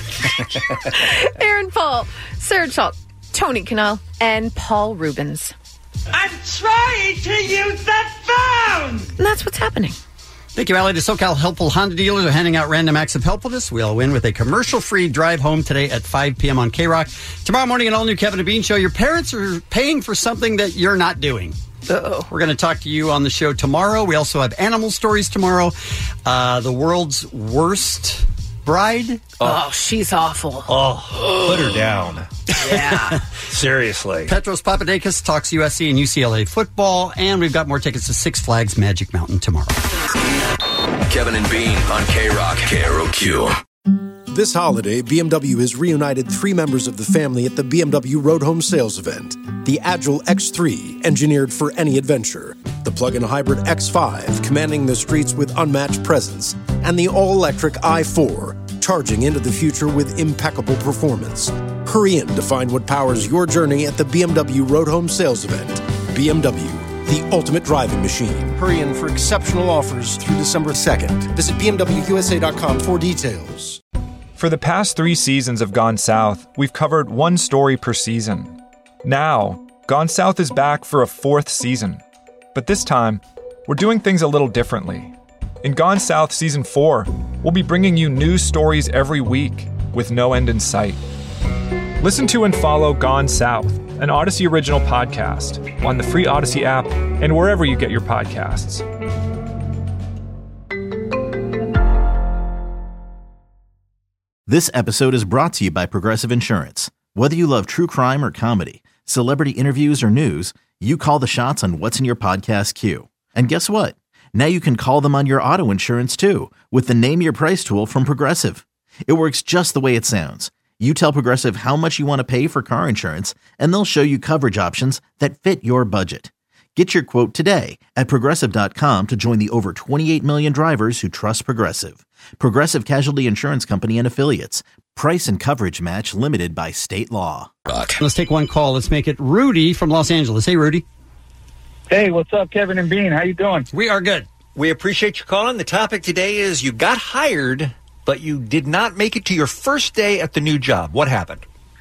Aaron Paul, Sarah Chalk, Tony Kanal, and Paul Rubens. I'm trying to use that phone! And that's what's happening. Thank you, Allie. The SoCal Helpful Honda dealers are handing out random acts of helpfulness. We all win with a commercial-free drive home today at 5 p.m. on K-Rock. Tomorrow morning, an all-new Kevin and Bean show. Your parents are paying for something that you're not doing. Uh-oh. We're going to talk to you on the show tomorrow. We also have animal stories tomorrow. The world's worst bride. Oh, she's awful. Oh, put her down. Yeah. Seriously. Petros Papadakis talks USC and UCLA football. And we've got more tickets to Six Flags Magic Mountain tomorrow. Kevin and Bean on K-Rock, KROQ. This holiday, BMW has reunited 3 members of the family at the BMW Road Home Sales Event. The Agile X3, engineered for any adventure. The plug-in hybrid X5, commanding the streets with unmatched presence. And the all-electric i4, charging into the future with impeccable performance. Hurry in to find what powers your journey at the BMW Road Home Sales Event. BMW, the ultimate driving machine. Hurry in for exceptional offers through December 2nd. Visit BMWUSA.com for details. For the past 3 seasons of Gone South, we've covered one story per season. Now, Gone South is back for a 4th season. But this time, we're doing things a little differently. In Gone South Season 4, we'll be bringing you new stories every week with no end in sight. Listen to and follow Gone South, an Odyssey original podcast, on the free Odyssey app and wherever you get your podcasts. This episode is brought to you by Progressive Insurance. Whether you love true crime or comedy, celebrity interviews or news, you call the shots on what's in your podcast queue. And guess what? Now you can call them on your auto insurance too with the Name Your Price tool from Progressive. It works just the way it sounds. You tell Progressive how much you want to pay for car insurance, and they'll show you coverage options that fit your budget. Get your quote today at Progressive.com to join the over 28 million drivers who trust Progressive. Progressive Casualty Insurance Company and Affiliates. Price and coverage match limited by state law. Let's take one call. Let's make it Rudy from Los Angeles. Hey, Rudy. Hey, what's up, Kevin and Bean? How you doing? We are good. We appreciate you calling. The topic today is you got hired, but you did not make it to your first day at the new job. What happened?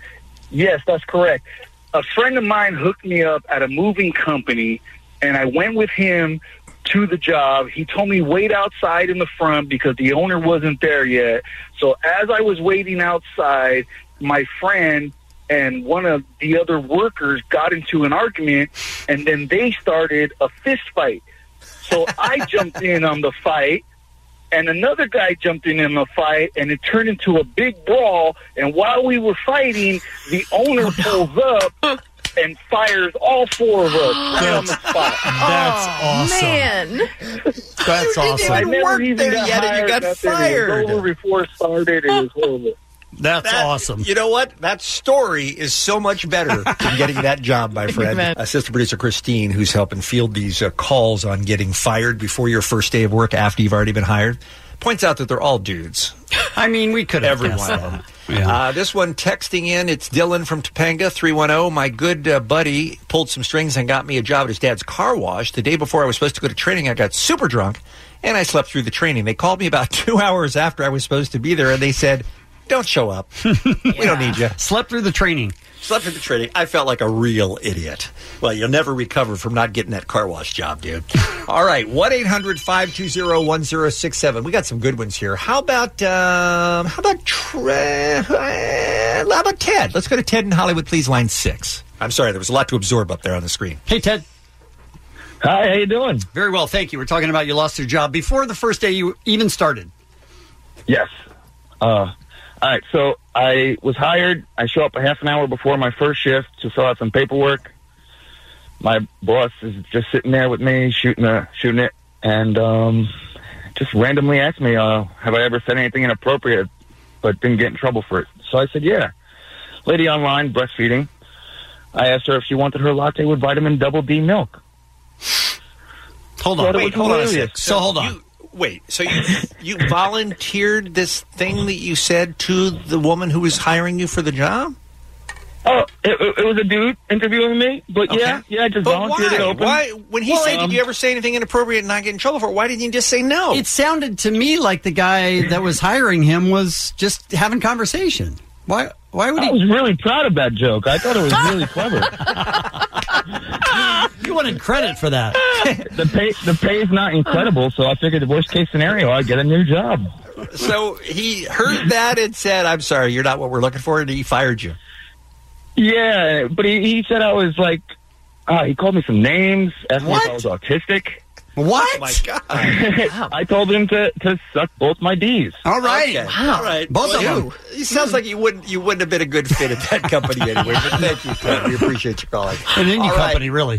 Yes, that's correct. A friend of mine hooked me up at a moving company, and I went with him to the job. He told me wait outside in the front because the owner wasn't there yet. So as I was waiting outside, my friend and one of the other workers got into an argument, and then they started a fist fight. So I jumped in on the fight, and another guy jumped in the fight, and it turned into a big brawl. And while we were fighting, the owner pulls up and fires all 4 of us right on the spot. That's awesome. Man. That's awesome. I never even there got yet and you hired, got nothing. fired. It was over before it started. It was horrible. That's awesome. You know what? That story is so much better than getting that job, my friend. Assistant producer Christine, who's helping field these calls on getting fired before your first day of work after you've already been hired, points out that they're all dudes. I mean, we could have Every guessed one of that. them. Yeah. This one texting in, it's Dylan from Topanga, 310. My good buddy pulled some strings and got me a job at his dad's car wash. The day before I was supposed to go to training, I got super drunk, and I slept through the training. They called me about 2 hours after I was supposed to be there, and they said, don't show up. We don't need you. Slept through the training. Slept through the training. I felt like a real idiot. Well, you'll never recover from not getting that car wash job, dude. All right, 1-800-520-1067. We got some good ones here. How about Ted? Let's go to Ted in Hollywood, please, line 6. I'm sorry, there was a lot to absorb up there on the screen. Hey, Ted. Hi, how you doing? Very well, thank you. We're talking about you lost your job before the first day you even started. Yes. All right, so I was hired. I show up a half an hour before my first shift to fill out some paperwork. My boss is just sitting there with me, shooting it, and just randomly asked me, have I ever said anything inappropriate but didn't get in trouble for it? So I said, yeah. Lady online, breastfeeding. I asked her if she wanted her latte with vitamin double D milk. Hold on. Wait, hold on a sec. So hold on. So you volunteered this thing that you said to the woman who was hiring you for the job? Oh, it was a dude interviewing me, but yeah, I just volunteered it open. Why? When he said, did you ever say anything inappropriate and not get in trouble for it, why didn't you just say no? It sounded to me like the guy that was hiring him was just having conversation. Why would he? I was really proud of that joke. I thought it was really clever. You wanted credit for that. The pay is not incredible, so I figured the worst case scenario, I'd get a new job. So he heard that and said, I'm sorry, you're not what we're looking for, and he fired you. Yeah, but he said I was like, he called me some names, asked me if I was autistic. What? Oh, my God. I told him to suck both my Ds. All right. Okay. Wow. All right. Both of them. It sounds like you wouldn't have been a good fit at that company anyway, but thank you, Ted. We appreciate your calling. An indie company, really.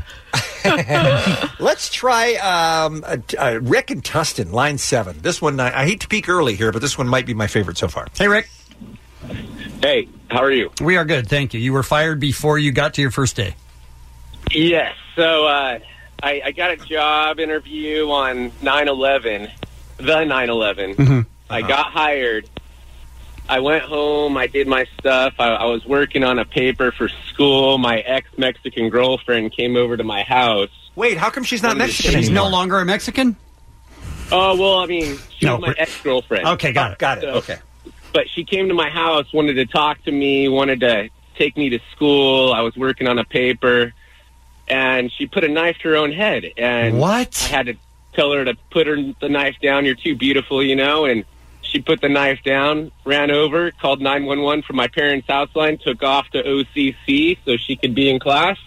Let's try Rick and Tustin, line 7. This one, I hate to peek early here, but this one might be my favorite so far. Hey, Rick. Hey, how are you? We are good, thank you. You were fired before you got to your first day. Yes. So I got a job interview on 9/11, the 9/11. Mm-hmm. I got hired. I went home. I did my stuff. I was working on a paper for school. My ex-Mexican girlfriend came over to my house. Wait, how come she's not Mexican She's anymore? no longer a Mexican? Oh, well, I mean, she was my ex-girlfriend. Okay, got it. Got it, okay. But she came to my house, wanted to talk to me, wanted to take me to school. I was working on a paper, and she put a knife to her own head. And what? I had to tell her to put the knife down. You're too beautiful, and she put the knife down, ran over, called 911 from my parents' house line, took off to OCC so she could be in class.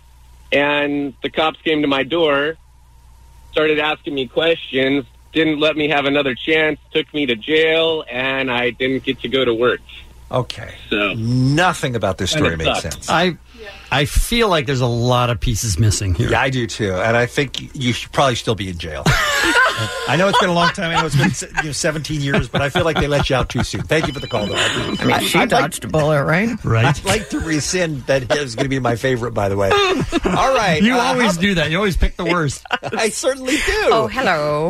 And the cops came to my door, started asking me questions, didn't let me have another chance, took me to jail, and I didn't get to go to work. Okay. So nothing about this story And it makes sucks. sense. I feel like there's a lot of pieces missing here. Yeah, I do too. And I think you should probably still be in jail. I know it's been a long time. I know it's been 17 years, but I feel like they let you out too soon. Thank you for the call, though. I mean, she dodged a bullet, right? Right. I'd like to rescind that is going to be my favorite, by the way. All right. You always do that. You always pick the worst. I certainly do. Oh, hello.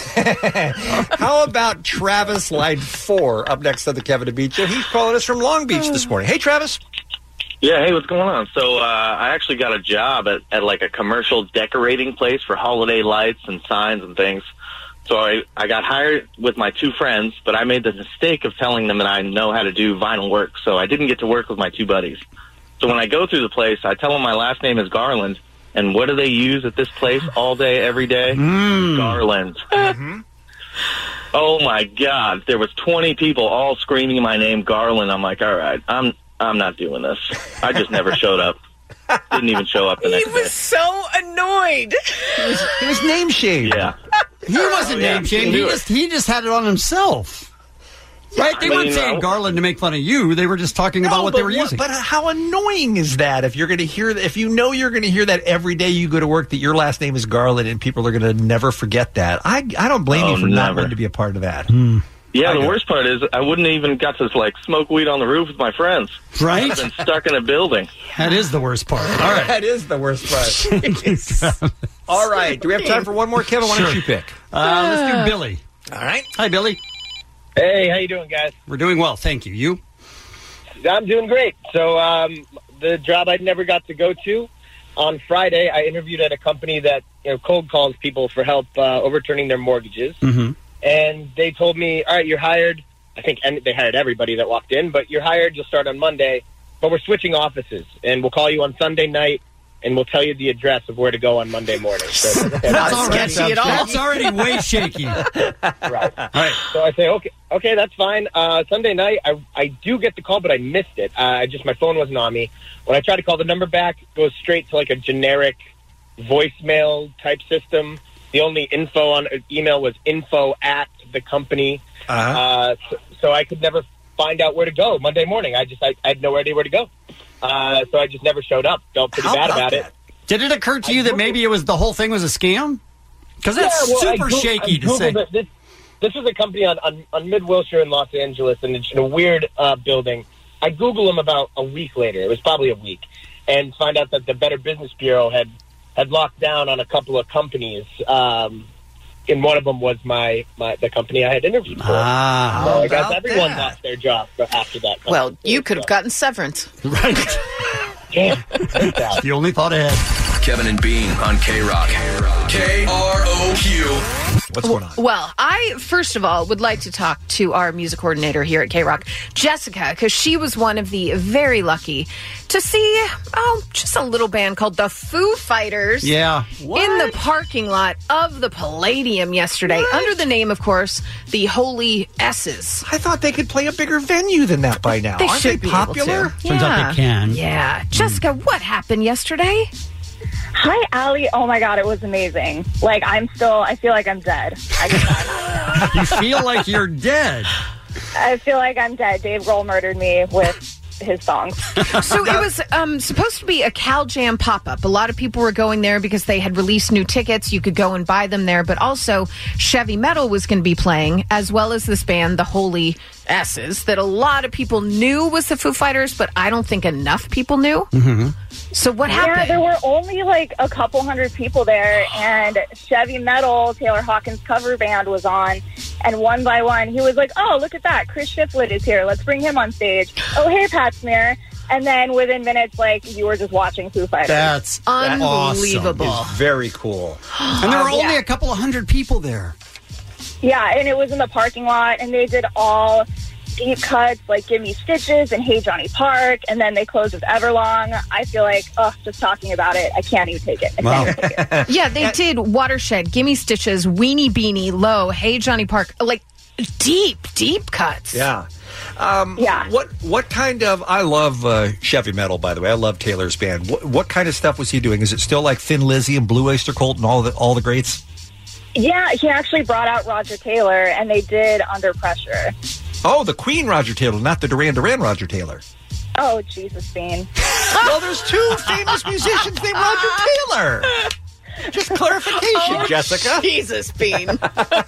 How about Travis, line 4, up next on the Kevin and Beach Show? He's calling us from Long Beach this morning. Hey, Travis. Yeah, hey, what's going on? So I actually got a job at like a commercial decorating place for holiday lights and signs and things. So I got hired with my 2 friends, but I made the mistake of telling them that I know how to do vinyl work, so I didn't get to work with my 2 buddies. So when I go through the place, I tell them my last name is Garland, and what do they use at this place all day, every day? Garland. Mm-hmm. Oh, my God. There was 20 people all screaming my name, Garland. I'm like, all right, I'm not doing this. I just never showed up. Didn't even show up the next He was day. so annoyed. He was name shamed. Yeah. He wasn't name shamed. He just had it on himself. Right? They weren't saying Garland to make fun of you. They were just talking about what they were using. But how annoying is that if you're going to hear that? If you know you're going to hear that every day you go to work that your last name is Garland and people are going to never forget that. I don't blame you for not wanting to be a part of that. Yeah, the worst part is I wouldn't even got to smoke weed on the roof with my friends. Right? I've been stuck in a building. That is the worst part. All right. That is the worst part. All right. Do we have time for one more, Kevin? Why don't you pick? Let's do Billy. All right. Hi, Billy. Hey, how you doing, guys? We're doing well, thank you. You? I'm doing great. So the job I never got to go to, on Friday, I interviewed at a company that cold calls people for help overturning their mortgages. Mm-hmm. And they told me, all right, you're hired. I think they hired everybody that walked in, but you're hired. You'll start on Monday. But we're switching offices, and we'll call you on Sunday night, and we'll tell you the address of where to go on Monday morning. So, Not sketchy at all. That's already way shaky. Right. So I say, okay, that's fine. Sunday night, I do get the call, but I missed it. My phone wasn't on me. When I try to call the number back, it goes straight to like a generic voicemail type system. the only info on email was info@the-company. So I could never find out where to go Monday morning. I had no idea where to go. So I just never showed up. Felt pretty bad about it. Did it occur to you that maybe the whole thing was a scam? Because that's super shaky to say. This is a company on Mid-Wilshire in Los Angeles, and it's in a weird building. I Googled them about a week later. It was probably a week. And find out that the Better Business Bureau had locked down on a couple of companies. And one of them was the company I had interviewed for. So I guess everyone lost their job after that. Well, you could have gotten severance. Right. Damn. The only thought ahead. Kevin and Bean on K-Rock. KROQ. What's going on? Well, I, first of all, would like to talk to our music coordinator here at K-Rock, Jessica, because she was one of the very lucky to see, just a little band called the Foo Fighters in the parking lot of the Palladium yesterday, under the name, of course, the Holy S's. I thought they could play a bigger venue than that by now. Aren't they popular? Turns out they can. Yeah. Jessica, what happened yesterday? Hi, Allie. Oh, my God, it was amazing. Like, I feel like I'm dead. You feel like you're dead? I feel like I'm dead. Dave Grohl murdered me with his songs. So it was supposed to be a Cal Jam pop-up. A lot of people were going there because they had released new tickets. You could go and buy them there. But also, Chevy Metal was going to be playing, as well as this band, the Holy S's, that a lot of people knew was the Foo Fighters, but I don't think enough people knew. Mm-hmm. So what happened? Yeah, there were only like a couple hundred people there, and Chevy Metal, Taylor Hawkins' cover band, was on. And one by one, he was like, "Oh, look at that! Chris Shiflett is here. Let's bring him on stage." Oh, hey, Pat Smear. And then within minutes, like, you were just watching Foo Fighters. That's unbelievable. Awesome. It's very cool. And there were only a couple of hundred people there. Yeah, and it was in the parking lot, and they did all deep cuts, like Give Me Stitches and Hey Johnny Park, and then they closed with Everlong. I feel like, just talking about it, I can't even take it. Yeah, they did Watershed, Gimme Stitches, Weenie Beanie, Low, Hey Johnny Park, like deep cuts. Yeah. What kind of? I love Chevy Metal, by the way. I love Taylor's band. What kind of stuff was he doing? Is it still like Thin Lizzy and Blue Oyster Cult and all the greats? Yeah, he actually brought out Roger Taylor, and they did Under Pressure. Oh, the Queen Roger Taylor, not the Duran Duran Roger Taylor. Oh, Jesus, Bean. Well, there's two famous musicians named Roger Taylor. Just clarification, Jessica. Jesus, Bean. So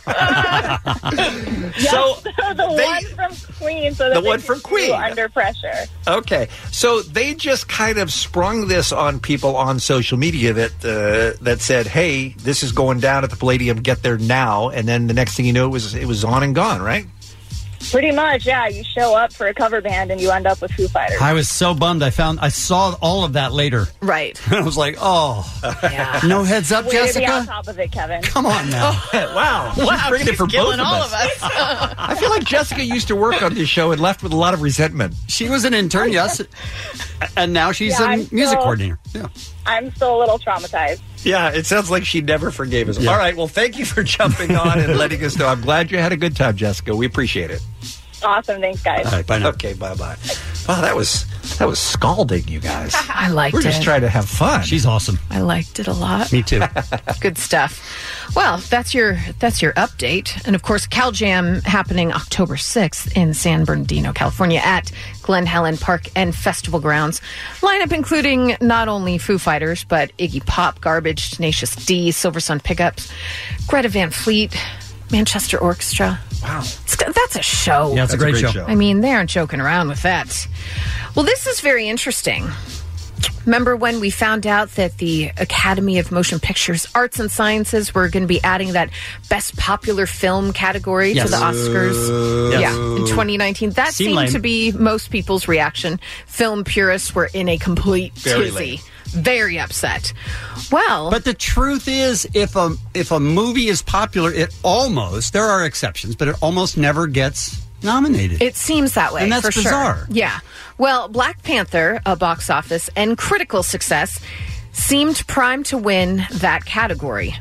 the one from Queen. So the one from Queen. Under Pressure. Okay, so they just kind of sprung this on people on social media that said, "Hey, this is going down at the Palladium. Get there now!" And then the next thing you know, it was on and gone, right? Pretty much, yeah. You show up for a cover band and you end up with Foo Fighters. I was so bummed. I saw all of that later. Right. I was like, no heads up, Way Jessica. to be on top of it, Kevin. Come on now. Wow. She's bringing it for both of us. I feel like Jessica used to work on this show and left with a lot of resentment. She was an intern, yes. And now she's a music coordinator. Yeah. I'm still a little traumatized. Yeah, it sounds like she never forgave us. Yeah. All right, well, thank you for jumping on and letting us know. I'm glad you had a good time, Jessica. We appreciate it. Awesome. Thanks, guys. All right, bye now. Okay, bye-bye. Wow, that was scalding, you guys. I liked it. We're just trying to have fun. She's awesome. I liked it a lot. Me too. Good stuff. Well, that's your update. And of course, Cal Jam happening October 6th in San Bernardino, California at Glen Helen Park and Festival Grounds. Lineup including not only Foo Fighters, but Iggy Pop, Garbage, Tenacious D, Silver Sun Pickups, Greta Van Fleet, Manchester Orchestra. Wow. That's a show. Yeah, it's a great show. I mean, they aren't joking around with that. Well, this is very interesting. Remember when we found out that the Academy of Motion Pictures Arts and Sciences were going to be adding that Best Popular Film category to the Oscars? Yes. Yeah, in 2019. That seemed to be most people's reaction. Film purists were in a complete tizzy. Very upset. Well, but the truth is, if a movie is popular, there are exceptions, but it almost never gets nominated. It seems that way, and that's for bizarre. Sure. Yeah. Well, Black Panther, a box office and critical success, seemed primed to win that category.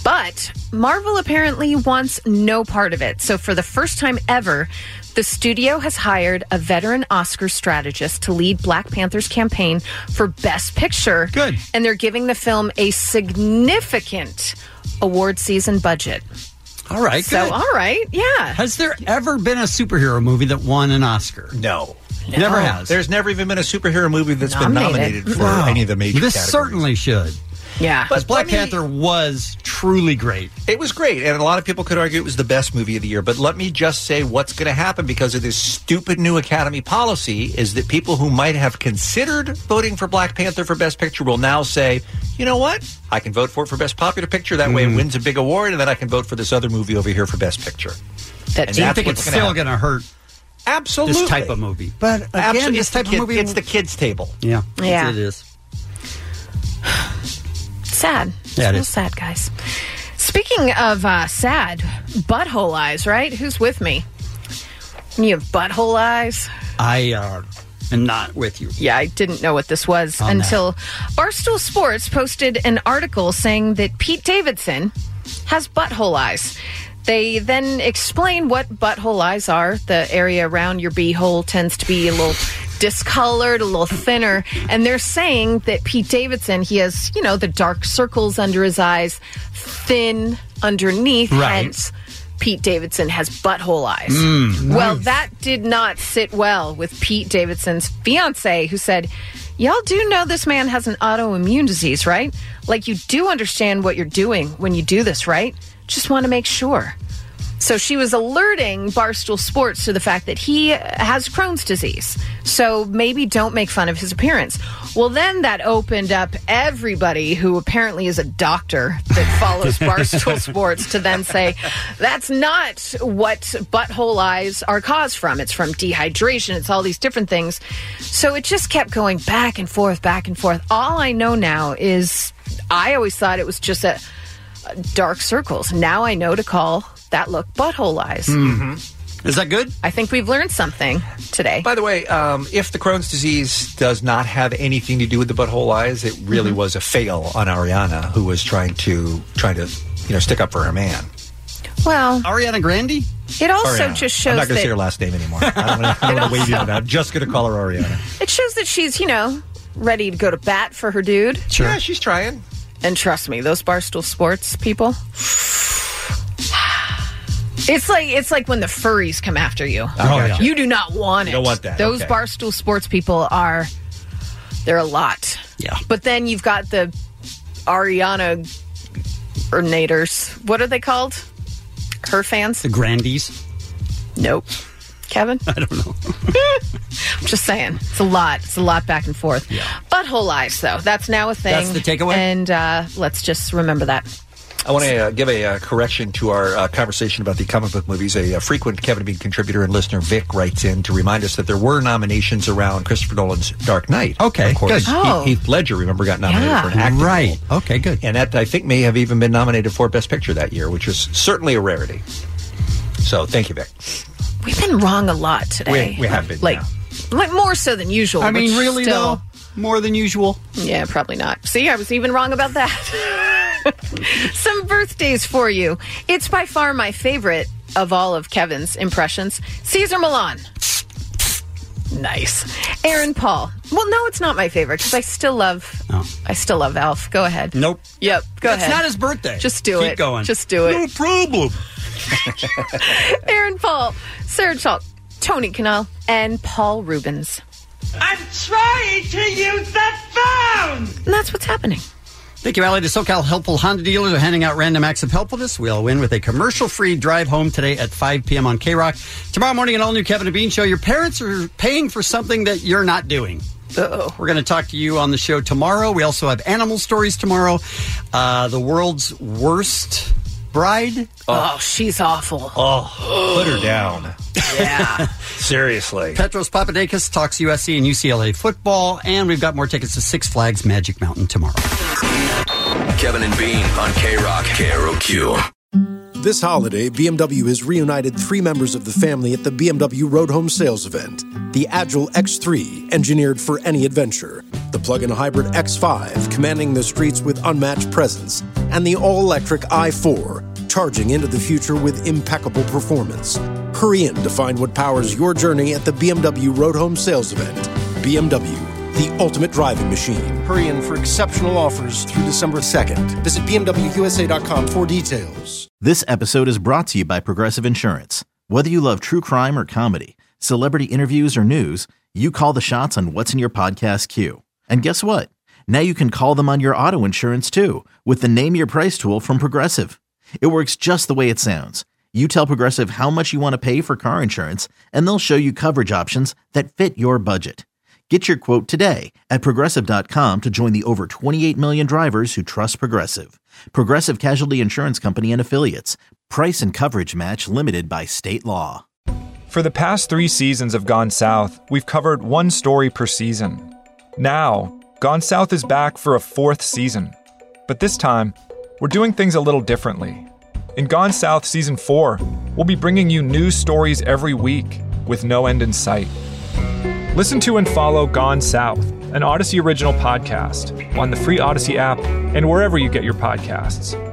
But Marvel apparently wants no part of it. So for the first time ever, the studio has hired a veteran Oscar strategist to lead Black Panther's campaign for Best Picture. Good. And they're giving the film a significant award season budget. All right, So, good. all right, yeah. Has there ever been a superhero movie that won an Oscar? No. Never has. There's never even been a superhero movie that's been Nominated. nominated for any of the major This categories. certainly should. Yeah. Because Black Panther was truly great. It was great, and a lot of people could argue it was the best movie of the year. But let me just say what's going to happen because of this stupid new Academy policy is that people who might have considered voting for Black Panther for Best Picture will now say, you know what? I can vote for it for Best Popular Picture. That way it wins a big award, and then I can vote for this other movie over here for Best Picture. Do you think it's still going to hurt Absolutely. this type of movie? But again, Absolutely. this type of movie... It's the kids' table. Yeah, Yeah. it is. Sad. Yeah, it Real is. sad, guys. Speaking of sad, butthole eyes, right? Who's with me? You have butthole eyes? I am not with you. Yeah, I didn't know what this was On that. until Barstool Sports posted an article saying that Pete Davidson has butthole eyes. They then explain what butthole eyes are. The area around your beehole tends to be a little discolored, a little thinner. And they're saying that Pete Davidson, he has, you know, the dark circles under his eyes, thin underneath. Right. Hence, Pete Davidson has butthole eyes. Well, that did not sit well with Pete Davidson's fiance, who said, y'all do know this man has an autoimmune disease, right? Like, you do understand what you're doing when you do this, right? Just want to make sure. So she was alerting Barstool Sports to the fact that he has Crohn's disease. So maybe don't make fun of his appearance. Well, then that opened up everybody who apparently is a doctor that follows Barstool Sports to then say, that's not what butthole eyes are caused from. It's from dehydration. It's all these different things. So it just kept going back and forth, back and forth. All I know now is I always thought it was just a dark circles. Now I know to call that look butthole eyes. Is that good? I think we've learned something today. By the way, if the Crohn's disease does not have anything to do with the butthole eyes, it really was a fail on Ariana, who was trying to stick up for her man. Well, Ariana Grande? It also Ariana. just shows I'm not going to that say her last name anymore. I don't want to wave you on that. I'm just going to call her Ariana. it shows that she's, ready to go to bat for her dude. Sure. Yeah, she's trying. And trust me, those Barstool Sports people, it's like when the furries come after you. Gotcha. You do not want it. You don't want that. Those Okay. Barstool Sports people they're a lot. Yeah. But then you've got the Ariana Ernators. What are they called? Her fans? The Grandies? Nope. Kevin? I don't know. I'm just saying. It's a lot. It's a lot back and forth. Yeah. Butthole eyes, though. That's now a thing. That's the takeaway? And let's just remember that. I want to give a correction to our conversation about the comic book movies. A frequent Kevin Bean contributor and listener, Vic, writes in to remind us that there were nominations around Christopher Nolan's Dark Knight. Okay, of course. good. Oh. Heath Ledger, remember, got nominated for an acting Right. role. Okay, good. And that, I think, may have even been nominated for Best Picture that year, which was certainly a rarity. So, thank you, Vic. We've been wrong a lot today. We have been, Like more so than usual. I mean, which really, still, though? More than usual? Yeah, probably not. See, I was even wrong about that. Some birthdays for you. It's by far my favorite of all of Kevin's impressions. Caesar Milan. Nice. Aaron Paul. Well, no, it's not my favorite because I still love Alf. Go ahead. Nope. Yep. Go ahead. It's not his birthday. Just do it. Keep going. Just do it. No problem. Aaron Paul, Sarah Chalk, Tony Kanal, and Paul Rubens. I'm trying to use that phone! And that's what's happening. Thank you, Allie. The SoCal Helpful Honda dealers are handing out random acts of helpfulness. We all win with a commercial-free drive home today at 5 p.m. on K-Rock. Tomorrow morning, an all-new Kevin and Bean show. Your parents are paying for something that you're not doing. Uh-oh. We're going to talk to you on the show tomorrow. We also have animal stories tomorrow. The world's worst bride. Oh, she's awful. Oh, put her down. Yeah. Seriously. Petros Papadakis talks USC and UCLA football. And we've got more tickets to Six Flags Magic Mountain tomorrow. Kevin and Bean on K-Rock, KROQ. This holiday, BMW has reunited 3 members of the family at the BMW Road Home Sales event. The Agile X3, engineered for any adventure. The plug-in hybrid X5, commanding the streets with unmatched presence. And the all-electric i4, charging into the future with impeccable performance. Hurry in to find what powers your journey at the BMW Road Home Sales event. BMW, the ultimate driving machine. Hurry in for exceptional offers through December 2nd. Visit BMWUSA.com for details. This episode is brought to you by Progressive Insurance. Whether you love true crime or comedy, celebrity interviews or news, you call the shots on what's in your podcast queue. And guess what? Now you can call them on your auto insurance too with the Name Your Price tool from Progressive. It works just the way it sounds. You tell Progressive how much you want to pay for car insurance, and they'll show you coverage options that fit your budget. Get your quote today at Progressive.com to join the over 28 million drivers who trust Progressive. Progressive Casualty Insurance Company and Affiliates. Price and coverage match limited by state law. For the past 3 seasons of Gone South, we've covered one story per season. Now, Gone South is back for a 4th season. But this time, we're doing things a little differently. In Gone South Season 4, we'll be bringing you news stories every week with no end in sight. Listen to and follow Gone South, an Odyssey original podcast, on the free Odyssey app and wherever you get your podcasts.